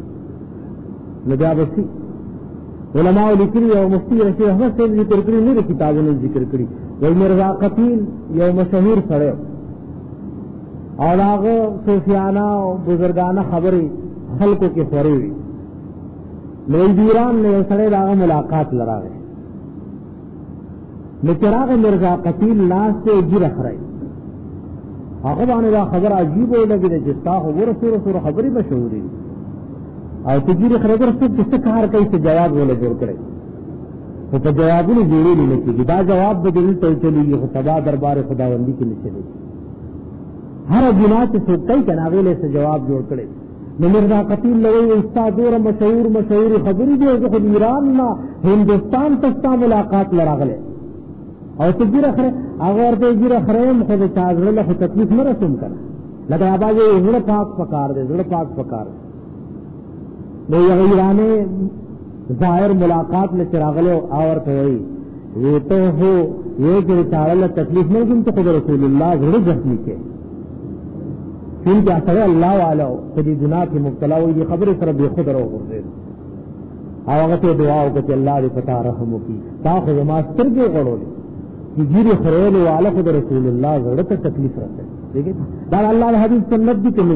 नजाबसी उलमा लिखी और मुफ्ती रशीद अहमद से जिक्र करी मेरी किताबों ने जिक्र करी वही मिर्जा कतील यह मशहूर सड़े और आगे सूफियाना बुजुर्गाना खबरें खल्कों के फौरी हुई नईरान ने सड़े दागा मुलाकात लड़ा गए निचराग मिर्जा कतील नाश से जी रख रहे आखिर आने का खबर अजीब हो लगी जिसका हो वो रसूर रसूर खबरी मशहूर है और तुझी खबर सिर्फ किससे कार कहीं से जवाब बोले जोड़ करे तो, तो जवाब नहीं जोड़ी नहीं लेती बा जवाब बदल तो चलेगी खुदा दरबार खुदाबंदी के लिए चलेगी हर गुनाह से कई कनावेले से जवाब जोड़ करे मिर्जा कतील लगे इसका जोर मशहूर मशहूर खबरी जो है खुद ईरान ना हिंदुस्तान तस्ता मुलाकात लड़ा गले और तुझी रख रहे अगर तुझी रख रहे खुद चाजड़े खुद तकलीफ में रसूम कर लगा आबाज जुड़ पाक पकार दे जुड़ पाक पकार ईराने जाहिर मुलाकात में चिरागले आवर्त हुई ये तो हो ये कि चाड़ल तकलीफ नहीं किन तो खुद रसूलुल्लाह जुड़ जख्मी के फिर क्या करे अल्लाह वाला खुदी गुनाह की मुब्तला हो ये खबर तरफ बेखुद रहो आवत दुआओं को अल्लाह ने पता रहमो की ताख मास्टर के गड़ोले कि गिर खरेल वाला खुद रसूलुल्लाह जुड़ तो तकलीफ रहते ठीक है दार अल्लाह हदीस सुन्नत भी चले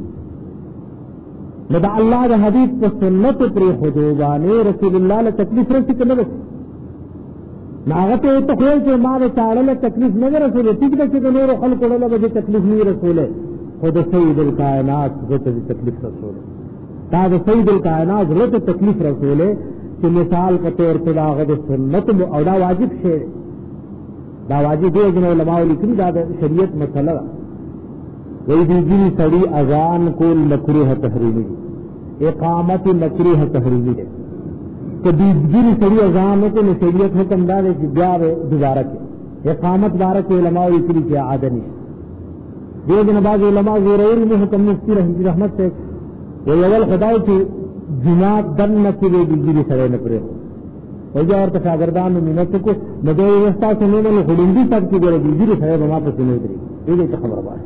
लदा अल्लाह द हदीस को सुन्नत पर खुदोबाने रसूलुल्लाह ने तकलीफ रसी के लगे नागत तो खोल के मारे चाड़े तकलीफ नहीं रसूल ठीक है कि मेरे खल को मुझे तकलीफ नहीं रसूल खुद सईदुल कायनात जो तकलीफ रसूल ताज सईदुल कायनात जो तकलीफ रसूल कि मिसाल के तौर पर दागत सुन्नत और दा वाजिब शेर दा वाजिब है जिन्हें उलमा लिखी दा शरीयत मसला वही दूसरी सड़ी अजान को मकरूह तहरीमी इकामत मकरूह तहरीमी है तो दूसरी सड़ी अजान को नशरियत हुक्म दार है कि ब्याह दोबारा के इकामत बारह के उलमा इकरी के आदनी दो दिन बाद उलमा ज़रूर में हुक्म मुफ्ती रहमत से वो अवल खुदा की जुमात दन न के दूसरी सड़े न करे हो और तो शागरदान में मिनत को मदे व्यवस्था से मैंने हुडुंदी तक की जरा दूसरी सड़े वहां पर सुने उतरी ये तो खबर बात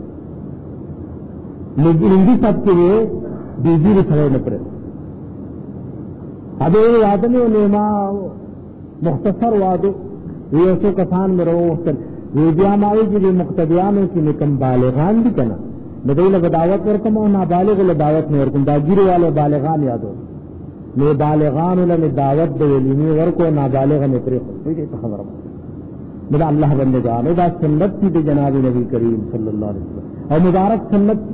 हिंदी सब के लिए बीजी खड़े न पड़े अब ये आदमी नेमा मुख्तसर वादो ये ऐसे कसान में रहो वेदियामाई जी मुख्तदियान की निकम बालेगान भी कहना बदल दावत वर्कम और नाबालिग दावत में वर्कम दागिर वाले बालेगान यादो मैं बालेगान उन्होंने दावत देनी वर्क और नाबालिग ने प्रे तो खबर मेरा अल्लाह बंदे जाने दा सुन्नत की जनाब नबी करीम सल्लल्लाहु अलैहि वसल्लम और मुबारक सुन्नत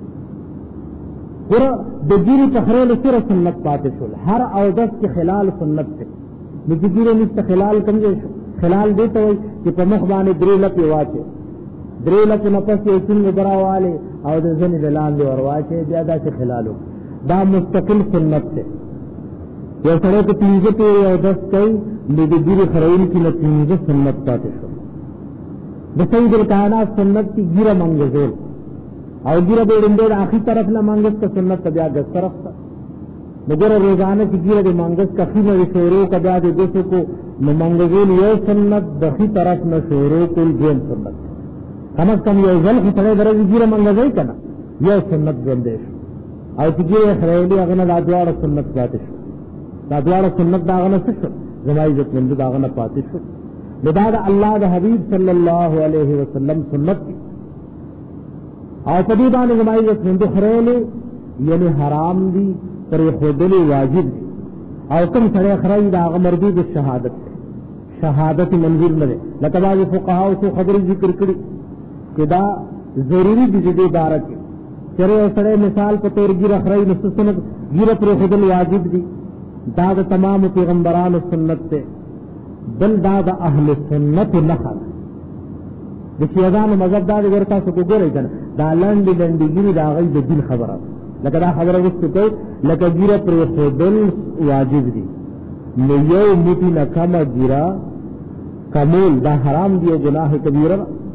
पूरा दजीरी तखरेल सिर सुन्नत पाते शुल हर अवदस के खिलाल सुन्नत से निजगीरे निस्त खिलाल कमजे खिलाल देते हुए कि प्रमुख बाने द्रेलक वाचे द्रेलक नफस के चिंग बरा वाले अवदसनी दलाल दे और वाचे ज्यादा से खिलालो दा मुस्तकिल सुन्नत से यह सड़क के तीजे पे अवदस कई निजगीरे खरेल की नतीजे सुन्नत पाते शुल बसईदुल कायनात सुन्नत की गिरा मंगजोल और गिरा बेड़े आखिरी तरफ न मांगस का सुन्नत का ब्याज दस तरफ था मगर रोजाना की गिरा दे मांगस कफी में शोरों का ब्याज दोस्तों को मंगजूल यह सुन्नत दखी तरफ न शोरों को जेल सुन्नत कम अज कम यह जल की तरह दर गिरा मंगज ही करना यह सुन्नत बंदेश او چې ګیره خریلی هغه نه دا دواړه سنت پاتې شو دا دواړه سنت دا هغه نه څه شو زما عزتمندو دا هغه نه پاتې شو نو دا د الله د حبیب صلی الله علیه وسلم سنت دی او په دې باندې زما عزتمندو خریلی یعنی حرام دی پر خودلی واجب دی او کوم سره خړای دا هغه مردود شهادت شهادت منظور نه لکه بعض فقها او خبرې ذکر کړي کدا ضروری دي دې بار کې چره سره مثال په تور ګیره خړای نو سنت ګیره پر خودل واجب دي دا د تمام پیغمبرانو سنت ته بل دا د اهل سنت نه خاله د شیعان مذهب دا ورته څه وګورئ کنه دا لاندې لاندې ګیره دا غي د دین خبره لکه دا خبره وسته کوي لکه ګیره پر خودل واجب دي نو یو موتی نه کما ګیره کمول دا حرام دی او گناہ کبیرہ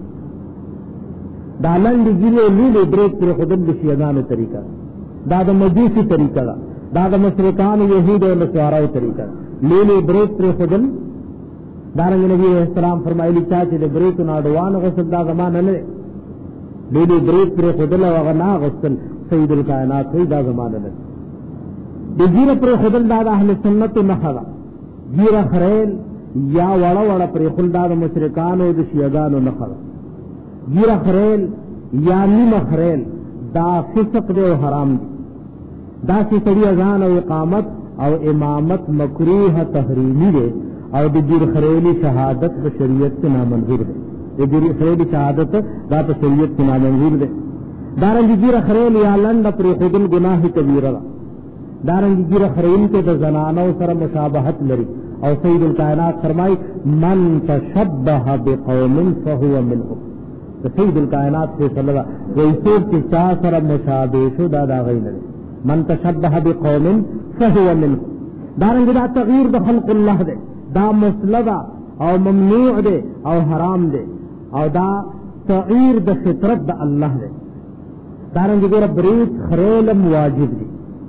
دا لنڈ گیری لیلی بریک پر خودل بشیدان طریقہ دا دا مجوسی طریقہ دا دا مشرکان یہود و نصارہ طریقہ لیلی بریک پر خودل دارنگ نبی علیہ السلام فرمائلی چاچے دے بریک ناڑوان غسل دا زمان لے لیلی بریک پر خودل وغنا غسل سید الکائنات ہوئی دا زمان لے دی گیر پر خودل دا دا اہل سنت نخلا گیر خریل یا وڑا وڑا پر خلدا دا مشرکانو دا شیعگانو نخلا گیر خریل یا نیم خریل دا فسق دے و حرام دی دا سی سڑی ازان او اقامت او امامت مکروح تحریمی دے او دا گیر خریلی شہادت دا شریعت کے نامنظور دے دا گیر خریلی شہادت دا تا شریعت کے نامنظور دے دارنگی گیر خریل یا لند پر خودل گناہ کبیرہ دارنگی گیر خریل کے دا زنانو سر مشابہت لری او سید الکائنات فرمائی من تشبہ بقوم فہو منہم سید الکائنات سے صلی اللہ ویسور کی چاہ سر مشابہشو دا دا غین لے من تشبہ بقوم فہو منہم دارنگی دا تغییر دا خلق اللہ دے دا مسلدہ او ممنوع دے او حرام دے او دا تغییر دا فطرت دا اللہ دے دارنگی دا برید خریلم واجب دی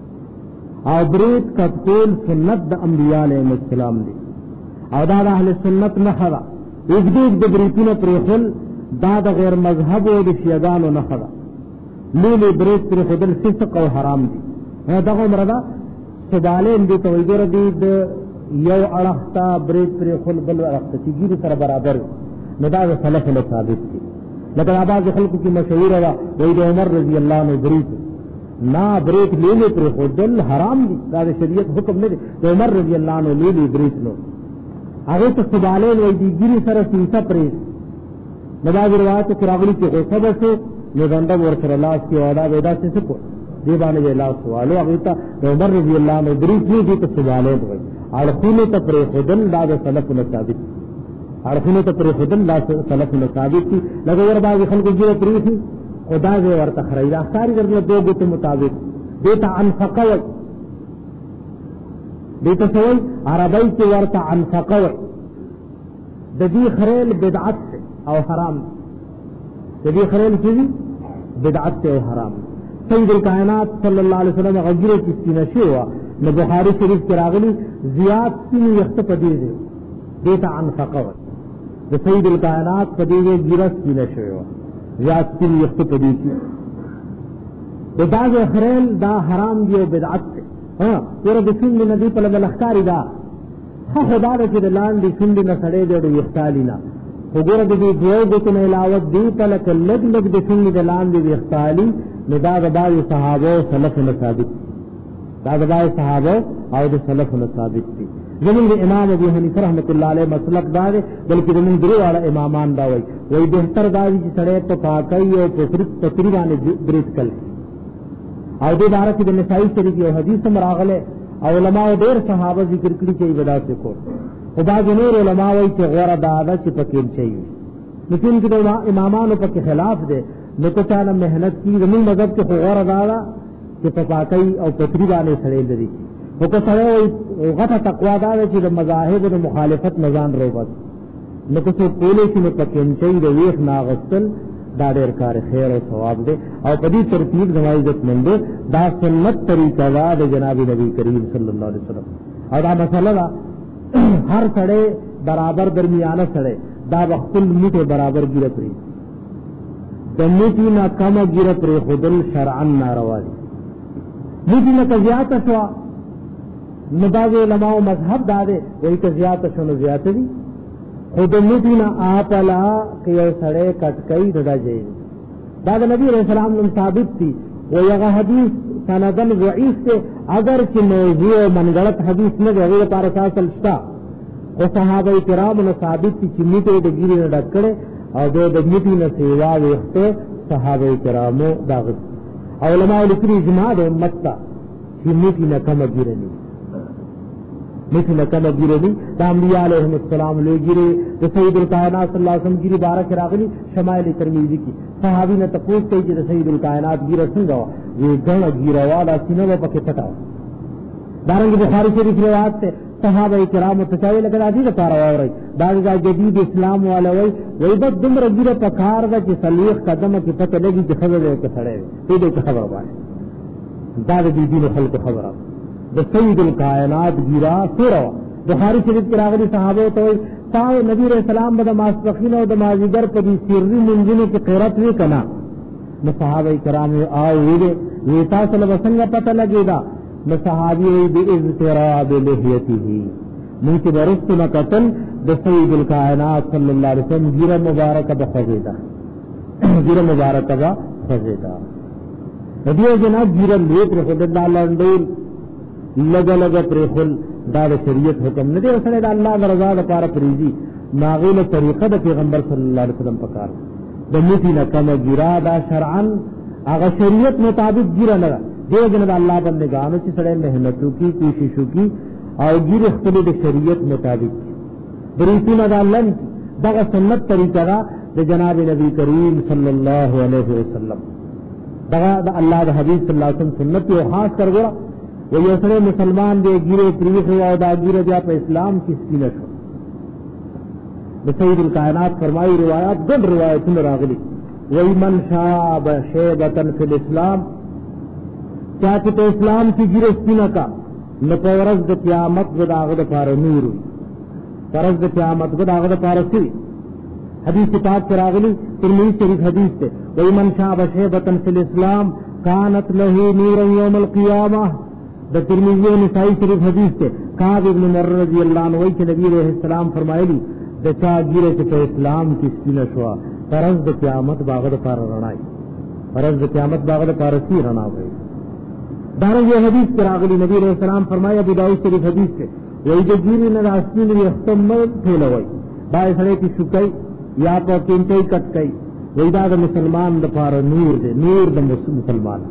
او برید کتکول سنت دا انبیاء علیہ السلام دی او دا دا اہل سنت نخدا ایک دیگ دا بریتون پریخل دا دا غیر مذہب و دا شیعگان و نخدا لیلی برید پریخدل فسق و حرام دی دا غمر دا سبالین دی تویگر دی دا یو اڑختا برید پریخل بل اڑختا چی گیری سر برابر ندا دا صلف اللہ ثابت دی لیکن آباز خلقوں کی مشہور ہے وید عمر رضی اللہ عنہ برید نا بریک لینے پر خودل حرام دی دا شریعت حکم نے دے عمر رضی اللہ عنہ لیلی بریک لو اگر تو سبالین وی دی گیری سر سیسا پریس نباز روایت کراغلی کی غصہ بسو نظندم ورسر اللہ کی وعدہ ویدہ سے سکو دیبانے جے اللہ سوالو اگر تا عمر رضی اللہ عنہ بریک نہیں دی تو سبالین وی عرخونے تا پر خودل دا دا صلف نصابت عرخونے تا پر خودل دا صلف نصابت تھی لگا ورباز خلق گیرے پریسی خدا دے ورطا خریدہ ساری درجہ دو گوتے مطابق دیتا انفقوی دیتا سوئی عربی کے ورطا انفقوی دی خریل بدعت سے او حرام دی خریل چیزی بدعت سے او حرام سید الکائنات صلی اللہ علیہ وسلم غجرے کی سینشی ہوا نہ بخاری شریف کے راغلی زیاد سینی یخت پدیر دے دیتا انفقوی دی سید الکائنات پدیر گرس سینشی ہوا زیاد کی یخت پدی کی دا جو خریل دا حرام دی و بدعت سے ہاں پورا دسن دی ندی پل ملخکاری دا ہاں خدا دا چی دلان دی سن دی نسڑے دے دو یختالی نا خگور دی دی دوئے گتن علاوت دی پلک لگ لگ دسن دی دلان دی یختالی ندا دا بائی صحابہ و صلف نصابت دا دا بائی صحابہ او دا صلف نصابت دی زمین دی امام ابو حنیفہ رحمت اللہ علیہ مسلک دا دے بلکہ زمین درو والا امامان دا وی وی بہتر دا دی چی سڑے پا پاکی او پتریبانے بریت کل او دے دارا کی دا نسائی شریفی او حدیث مراغلے او علماء دیر صحابہ ذکر کری چاہی بدا سکو خدا جنور علماء وی چی غور دادا چی پکیم چاہیے لیکن کی دا امامانو پا کے خلاف دے نکو چانا محنت کی زمین مذہب کے غور دادا چی پا پاکی او پتریبانے سڑے لری کی وکا سڑے وی غطا تقوی دادا چی دا مذاہب دا مخالفت نظام رو بس نکو سو پولے کی نپکیم چاہی دا ویخ ناغستل دا دیر کار خیر و ثواب دے او پدی ترتیب زمائزت مندے دا سنت طریقہ دا دا جناب نبی کریم صلی اللہ علیہ وسلم او دا مسئلہ دا ہر سڑے برابر درمیانہ سڑے دا وقتل موٹے برابر گیرت ری دا موٹی نا کم گیرت ری خودل شرعن ناروا دی मुझी न कजियात शवा नबाज उलमाओ मजहब दादे वही कजियात शो न जियात दी खुद मुझी न आपला कि सड़े कटकई ददा जे दादा नबी अलैहि सलाम ने साबित थी वो यह हदीस सनदन ज़ईफ से अगर कि मौज़ू मनगढ़त हदीस में रवे पार सालस्ता वो सहाबा किराम ने साबित थी चिन्नीते गिरी न डकड़े और दो दमिति न सेवा वेखते सहाबा किरामो दागत और उलमा लिखरी इजमा दे उम्मत चिन्नीति न कम गिरनी मिथ न कम गिरनी तांबिया अलैहिस्सलाम ले गिरे तो सैयदुल कायनात सल्लल्लाहु अलैहि वसल्लम गिरी बारह रागली शमाइल तिरमिज़ी की सहाबी ने तपूस कई कि सैयदुल कायनात गिर संगा ये गण गिरवाला सिनवा पके पटाओ दारंग बुखारी शरीफ रिवायत से सहाबा किराम तचाई लगा दी पारा और दादा जदीद इस्लाम वाला वही वही बस दुम गिरे पखार दा कि सलीख कदम की पता लगी कि खबर के खड़े तो दे खबर बाय दादा दीदी ने खल को खबर द सैयदुल कायनात गिरा सिरो बुखारी शरीफ की रागली सहाबा तो ताए नबी अलैहि सलाम बद मासफकीन और दमाजिगर पदी सिर्री मुंजिने की क़िरत वे कना न सहाबा किराम आओ वे ये तासल वसंग पता लगेगा न सहाबी बिइज़्तिराब लिहियतिही मुझे बरस्त न कतल द सैयदुल कायनात सल्लल्लाहु अलैहि वसल्लम गिरा मुबारक बखजेदा गिरा मुबारक बखजेदा नदियों जना गिरा लेत रखदल्लाह लंडोल लगा लगा प्रेखल दाद शरीयत हुक्म न दे उसने अल्लाह रजा द पार फरीजी नागिल तरीका द पैगंबर सल्लल्लाहु अलैहि वसल्लम पकार दमिति न कम गिरा दा शरअन अगर शरीयत मुताबिक गिरा लगा दे जन अल्लाह बंदे गानो की सड़े मेहनतों की कोशिशों की और गिर इख्तिलाफ शरीयत मुताबिक बरीती नदालन दगा सुन्नत तरीका द जनाब नबी करीम सल्लल्लाहु अलैहि वसल्लम दगा अल्लाह द हबीब सल्लल्लाहु अलैहि वसल्लम सुन्नत को खास कर गोरा वो यसरे मुसलमान दे गिरे तरीक़ और दा गिरे जा पे इस्लाम की सीनत हो सैयदुल कायनात फरमाई रिवायत गण रिवायत में रागली वही मन शाब शेबतन फिल इस्लाम क्या कि तो इस्लाम की गिरे सीना का न परज द क़यामत बदागद पार नूर हुई परज द क़यामत बदागद पार सी हदीस पाक के रागली तिरमिज़ी शरीफ हदीस से वही मन शाब शेबतन फिल इस्लाम कानत लहू नूरन यौमल क़ियामह द तिरमिज़ी निसाई शरीफ हदीस से काब इब्न मुर्र रज़ी अल्लाह अन्हु के नबी अलैहि सलाम फरमाइली द चा गिरे के इस्लाम की सीना शुआ परज द क़यामत बागद पार रणाई परज द क़यामत बागद पार सी रणा गई दार ये हदीस के रागली नबी अलैहि सलाम फरमाया अबू दाऊद शरीफ हदीस से वही जो गिरी न रास्ती में यख्तम फैल गई बाय सड़े की शुकई या तो किंचई कट गई वही दाद मुसलमान the par Noor they Noor the मुसलमान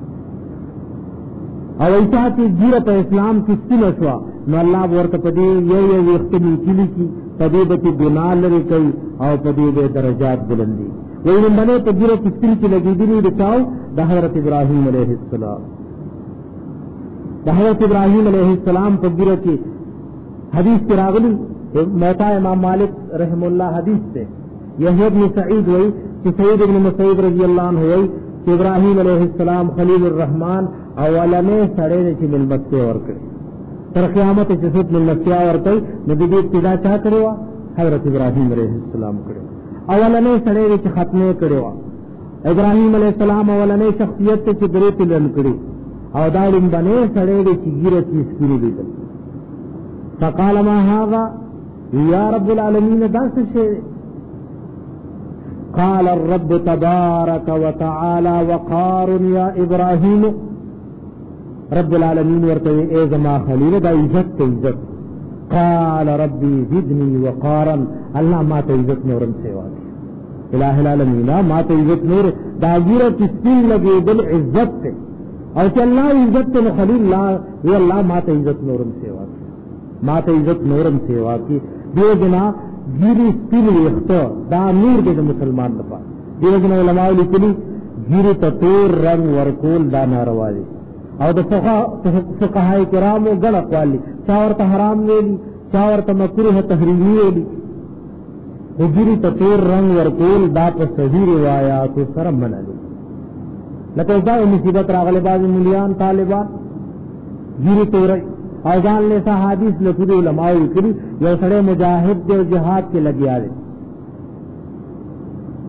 और ऐसा कि गिरत इस्लाम की सिलसवा न अल्लाह वर्त पदे ये ये व्यक्ति किली की पदे बची गुनाह लरे कई और पदे बे दरजात बुलंदी वही मने तो गिरत की सिल की लगी दिनी बचाओ हज़रत इब्राहीम अलैहिस्सलाम हज़रत इब्राहीम अलैहिस्सलाम को गिरत की हदीस के रागली मौता इमाम मालिक रहमुल्लाह हदीस से यह इब्न सईद हुई कि सईद इब्न मुसैब रज़ी अल्लाह अन्हु हुई कि इब्राहीम अलैहिस्सलाम खलीलुर रहमान अवलने सड़े ने मिलमत्ते और करे तर क़यामत जिसत मिलमत्ते और कई नबी इब्तिदा क्या करेवा हज़रत इब्राहीम अलैहिस्सलाम करे अवलने सड़े ने खत्मे करेवा इब्राहीम अलैहिस्सलाम अवलने शख्सियत के बरे तिलन करे और दालिम बने सड़े ने गिरे की स्किरी दी फकाल मा हाज़ा या रब्बुल आलमीन दस से قال الرب تبارك وتعالى وقار يا ابراهيم رب العالمين ورته اے زما خلیل دا عزت عزت قال ربي زدني وقارا الله ما ته عزت نورم سیوا الہ العالمین ما ته عزت نور دا ګیره کسین لګي بل عزت ته او چې الله عزت ته خلیل الله وی الله ما ته عزت نورم سیوا ما ته عزت نورم سیوا کی دیو جنا गिरी स्थिर व्यक्तो दा नूर दे मुसलमान दफा दिवजन उलमा लिखली गिरी ततूर रंग वरकूल दा नारवाली और द फुका फुकाहाए किराम गण अक़वाली चावर त हराम वेली चावर त मकरूह तहरीमी वेली गिरी ततूर रंग वरकूल दा पर सही रिवायात सरम मनली लतो दा मुसीबत रागले बाज मुलियान तालिबान गिरी तोरई औजान ले सा हादीस लखुद उलमाओ करी यो सड़े मुजाहिद जो जिहाद के लगे आले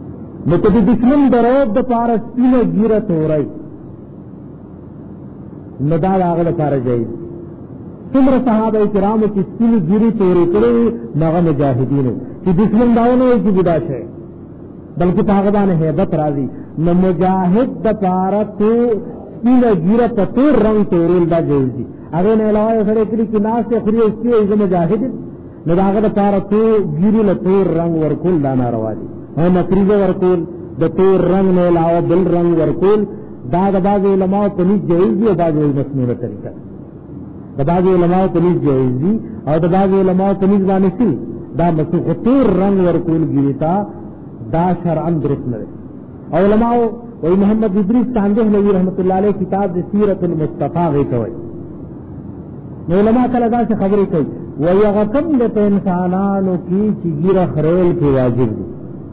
मुतदी दुश्मन दरोब द पारस्तीन गिरत हो रही ندا هغه لپاره جایز. څومره صحابه کرامو چې سپینې ګیرې تورې کړې هغه مجاهدینو چې دشمن داونه وي چې بدا شي بلکې هغه باندې hebat راځي. نو مجاهد د پاره تو سپینه ګیره په تور رنگ تورول دا جایز دي. هغه نه علاوه سره کړي چې ناس ته خوري اس کې یو مجاهد نو هغه د پاره تو ګیرې له تور رنگ ورکول دا ناروا دي. او مکریزه ورکول د تور رنگ نه علاوه بل رنگ ورکول دا د بعض علماء په نيز جایز دي او بعض مسنونه طریقه د بعض علماء په نيز جایز دي او د بعض علماء په نيز باندې سي دا مسخ تور رنگ ورکول ګیرتا دا شرعاً درست نه دي. علماء وی محمد ادریس کاندہ نبی رحمت اللہ علیہ کتاب د سیرت المصطفی غي کوي. نو علماء کله دا څه خبرې کوي وی هغه کوم د انسانانو کې چې ګیره خریل کې واجب دي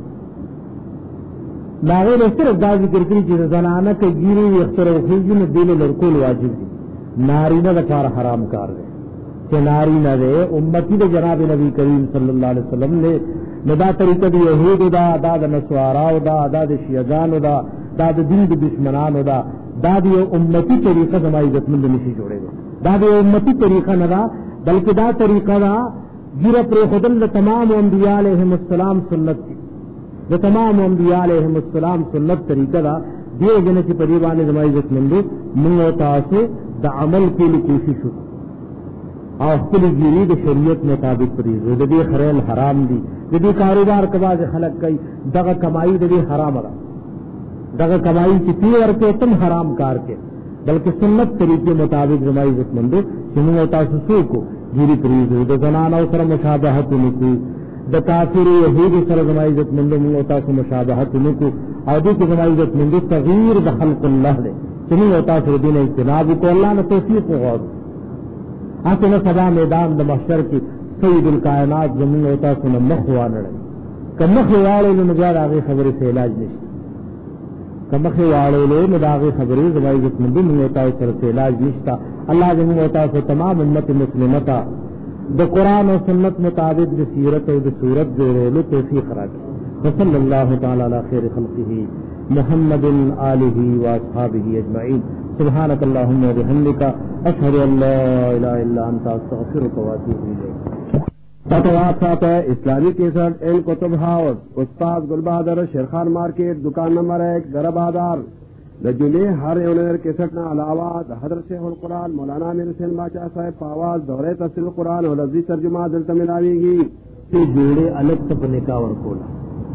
دا غیر صرف دا ذکر کړي چې زنانه کې ګیره یختر او خېجن دل لرکول واجب دي. نارینه د کار حرام کار دی چې نارینه ده امتی د جناب نبی کریم صلی الله علیه وسلم نے ندا طریقه دی یهود دا دا د نسواراو دا دا د شیعاګانو دا دا د دین د دشمنانو دا دا د امتی طریقه د مای عزتمند نشي جوړېږي. دا د امتی طریقه نه دا بلکې دا طریقه دا ګیره پر خدل د تمام انبیاء علیهم السلام سنت دي. د تمام انبیاء علیهم السلام سنت طریقه دا دیو جن چې په دی باندې د مای عزتمند موږ تاسو د عمل کې کوشش وکړو او خپل ګیری د شریعت مطابق پرې د دې خریل حرام دي. د دې کاروبار کواز خلق کوي دغه کمائی د دې حرام ده. دغه کمائی چې پی ورته تم حرام کار کې بلکې سنت طریقې مطابق زمای عزت مندو چې موږ تاسو کو ګیری پرې د زنانو سره مشابهت نکو د کافر یهود سره زمای عزت مندو موږ تاسو مشابهت نکو او دې کې زمای عزت مندو تغییر د خلق الله ده چې موږ تاسو دې نه اجتناب کو الله نه توفیق وغواړو. اته سبا میدان د محشر کې سید الکائنات زمون ہوتا سن مخوا نړۍ کمخ واړو نو نګار هغه خبره سے علاج نشي. کمخ واړو نو هغه خبره زمای عزت مند نو ہوتا سره سے علاج نشتا. الله زمون ہوتا سو تمام امت مسلمه تا د قران او سنت مطابق د سیرت او د صورت جوړولو توفیق راکړي. صلی الله تعالی علی خیر خلقه محمد آله و اصحابہ اجمعین. سبحانك اللهم وبحمدك اشهد ان لا اله الا انت استغفرك واتوب اليك. فتوات اسلامی کیسٹ این کتب ہاؤس استاد گل بہادر شیرخان مارکیٹ دکان نمبر ایک دربادار رجولے ہر اونر کیسٹ نہ علاوہ حضرت شیخ القرآن مولانا میر حسین باچا صاحب پاواز دورے تفسیر القرآن اور لفظی ترجمہ دلتا ملاوی گی جوڑے الگ تک نکاح اور کولا.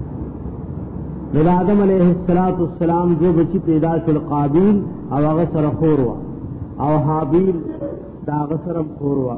آدم علیہ السلام جو بچی پیدا شل قابیل او هغه سره خور وا او حابیل دا هغه سره خور وا.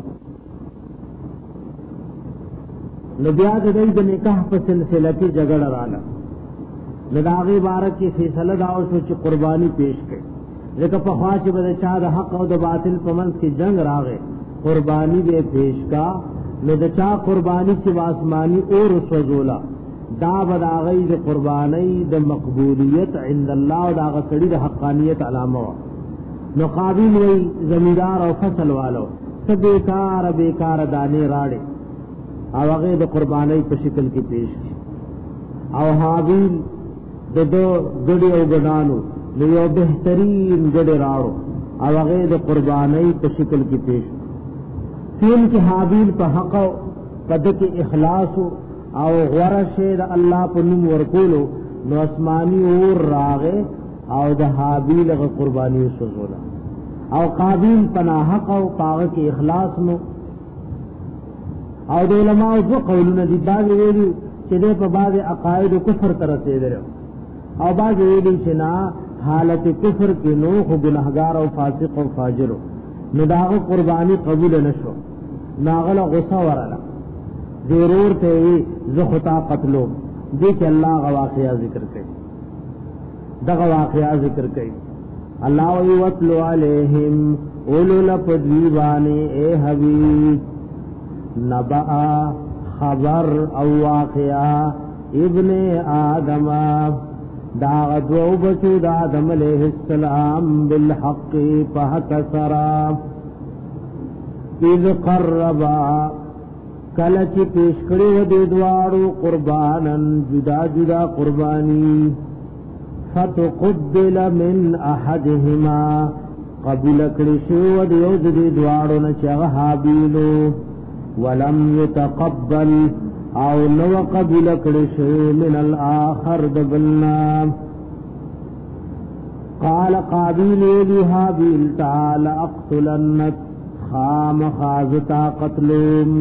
نو بیا د دې د نکاح په سلسله کې جګړه رااله. نو دا غي بارک کې فیصله دا او چې قرباني پیش کړي ځکه په خوا چې بده چا د حق او د باطل په منځ کې جنگ راغی قرباني به پیش کا. نو د چا قرباني چې آسماني اور سوزولا دا بداغی د قربانی د مقبولیت عند الله او دا غسړي د حقانیت علامه. نو قابل وی زمیدار او فصل والو سبیکار بیکار دانه راړي او هغه د قربانی په شکل کې پیش کی او حابیل د دو ګډي او ګډانو نو یو بهترین ګډي راړو او هغه د قربانی په شکل کې پیش. تین کې حابیل په حق او پد کې اخلاص او غورشه د الله په نوم ورکولو نو اسماني اور راغه او د حابیل غ قرباني وسوزولا او قابیل پناه حق او پاغه کې اخلاص نو او د علماء دو قولونه دي. بعض ویلي چې د په بعض عقاید کفر تر رسیدل او بعض ویلي چې نه حالت کفر کې نو خو ګناهګار او فاسق او فاجر نو داغه قرباني قبول نشو. ناغله غصه ورله ضرور ته زه خطا قتلو دې چې الله غواقعا ذکر کوي دغه واقعا ذکر کوي. الله وی وتلو علیہم اولو لپدیوانی اے حبیب نبأ خبر او واقعا ابن آدم دا غدو بچو دا آدم علیہ السلام بالحق فحق سرا اذ قربا کلچ پیش کړي و دې دوارو قربانن جدا جدا قربانی فتقبل من احدهما قبول کړی شو د یو د دواړو نه چې هغه حابیلو ولم يتقبل او نو قبول کړی شو من الاخر د بلنا قال قابیل لی حابیل تعالی اقتلنک خام خازتا قتلوم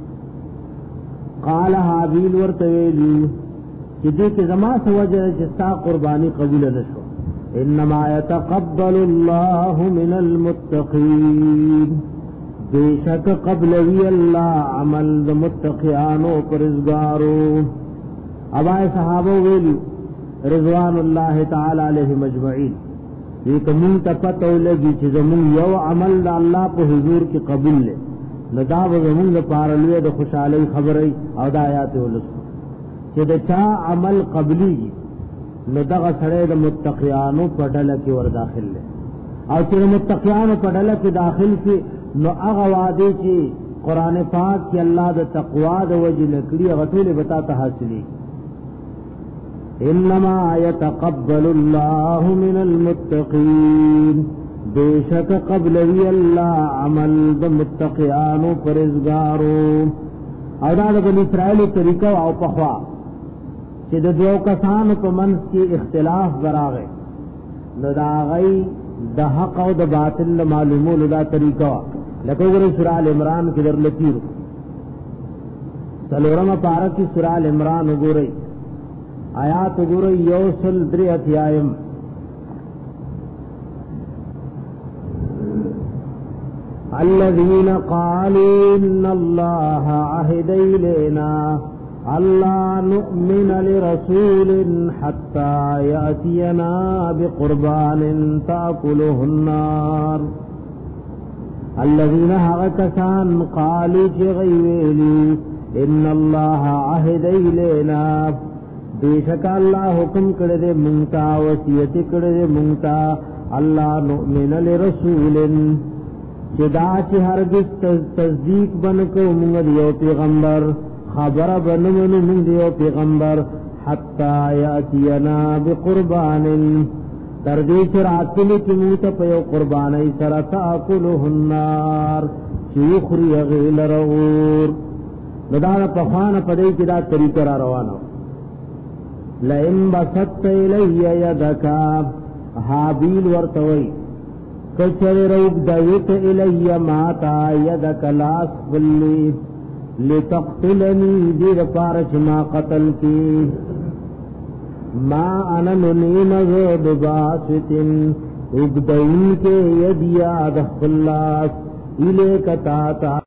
قال حابیل ورتویلی چې دې کې زما سوجه چې ستا قربانی قبول نشو انما يتقبل الله من المتقين بیشک قبلوی اللہ عمل د متقیانو پرزگارو ابائے صحابہ ویلو رضوان اللہ تعالی علیہم اجمعین یہ کمون تپتو لگی چې زمون یو عمل د الله په حضور کې قبول لے ندا و زمون لپاره لوی د خوشحالی خبرې او د آیات ولستو چې د چا عمل قبلی نو دغه سره د متقیانو په ډله کې ور داخل لے او چې متقیانو په ډله کې داخل شي نو هغه وعده چې قران پاک کې الله د تقوا د وجه نکړي هغه ټول به تاسو حاصلې انما يتقبل الله من المتقين بیشک قبل وی الله عمل د متقیانو پرزګارو او دا د بنی اسرائیل طریقه او پخوا چې د دوه کسانو په منځ کې اختلاف براغه نو دا غي د حق او د باطل معلومولو دا طریقه لکه وګورئ سورہ ال عمران کې در لپیر څلورمه پارا کې سورہ ال عمران وګورئ آیات وګورئ یوصل درې اتیایم الذين قالوا ان الله عهد الينا الا نؤمن لرسول حتى ياتينا بقربان تاكله النار الذين هغكسان قالوا جغيويلي ان الله عهد الينا بیشک الله حکم کړی دې مونږه وصیت کړی دې مونږه الله نؤمن لرسول چې دا چې هرگز تصدیق بنکو مونږ یو پیغمبر خبر بنمونو مونږ یو پیغمبر حتا یاتینا بقربان تر دې چې راتلی کې موږ ته په یو قربانای سره تاکله النار چې خوري غیل رور دا په خوانه په دې کې دا طریقه را روانه لئن بسطت الی یدک حابیل ورتوی کچر روب دویت الی ما تا یدک لاس بلی لتقتلنی دیر پارچ ما قتل کی ما انا ننین زود باسطن اگدین کے یدیا دخلاس الیک تاتا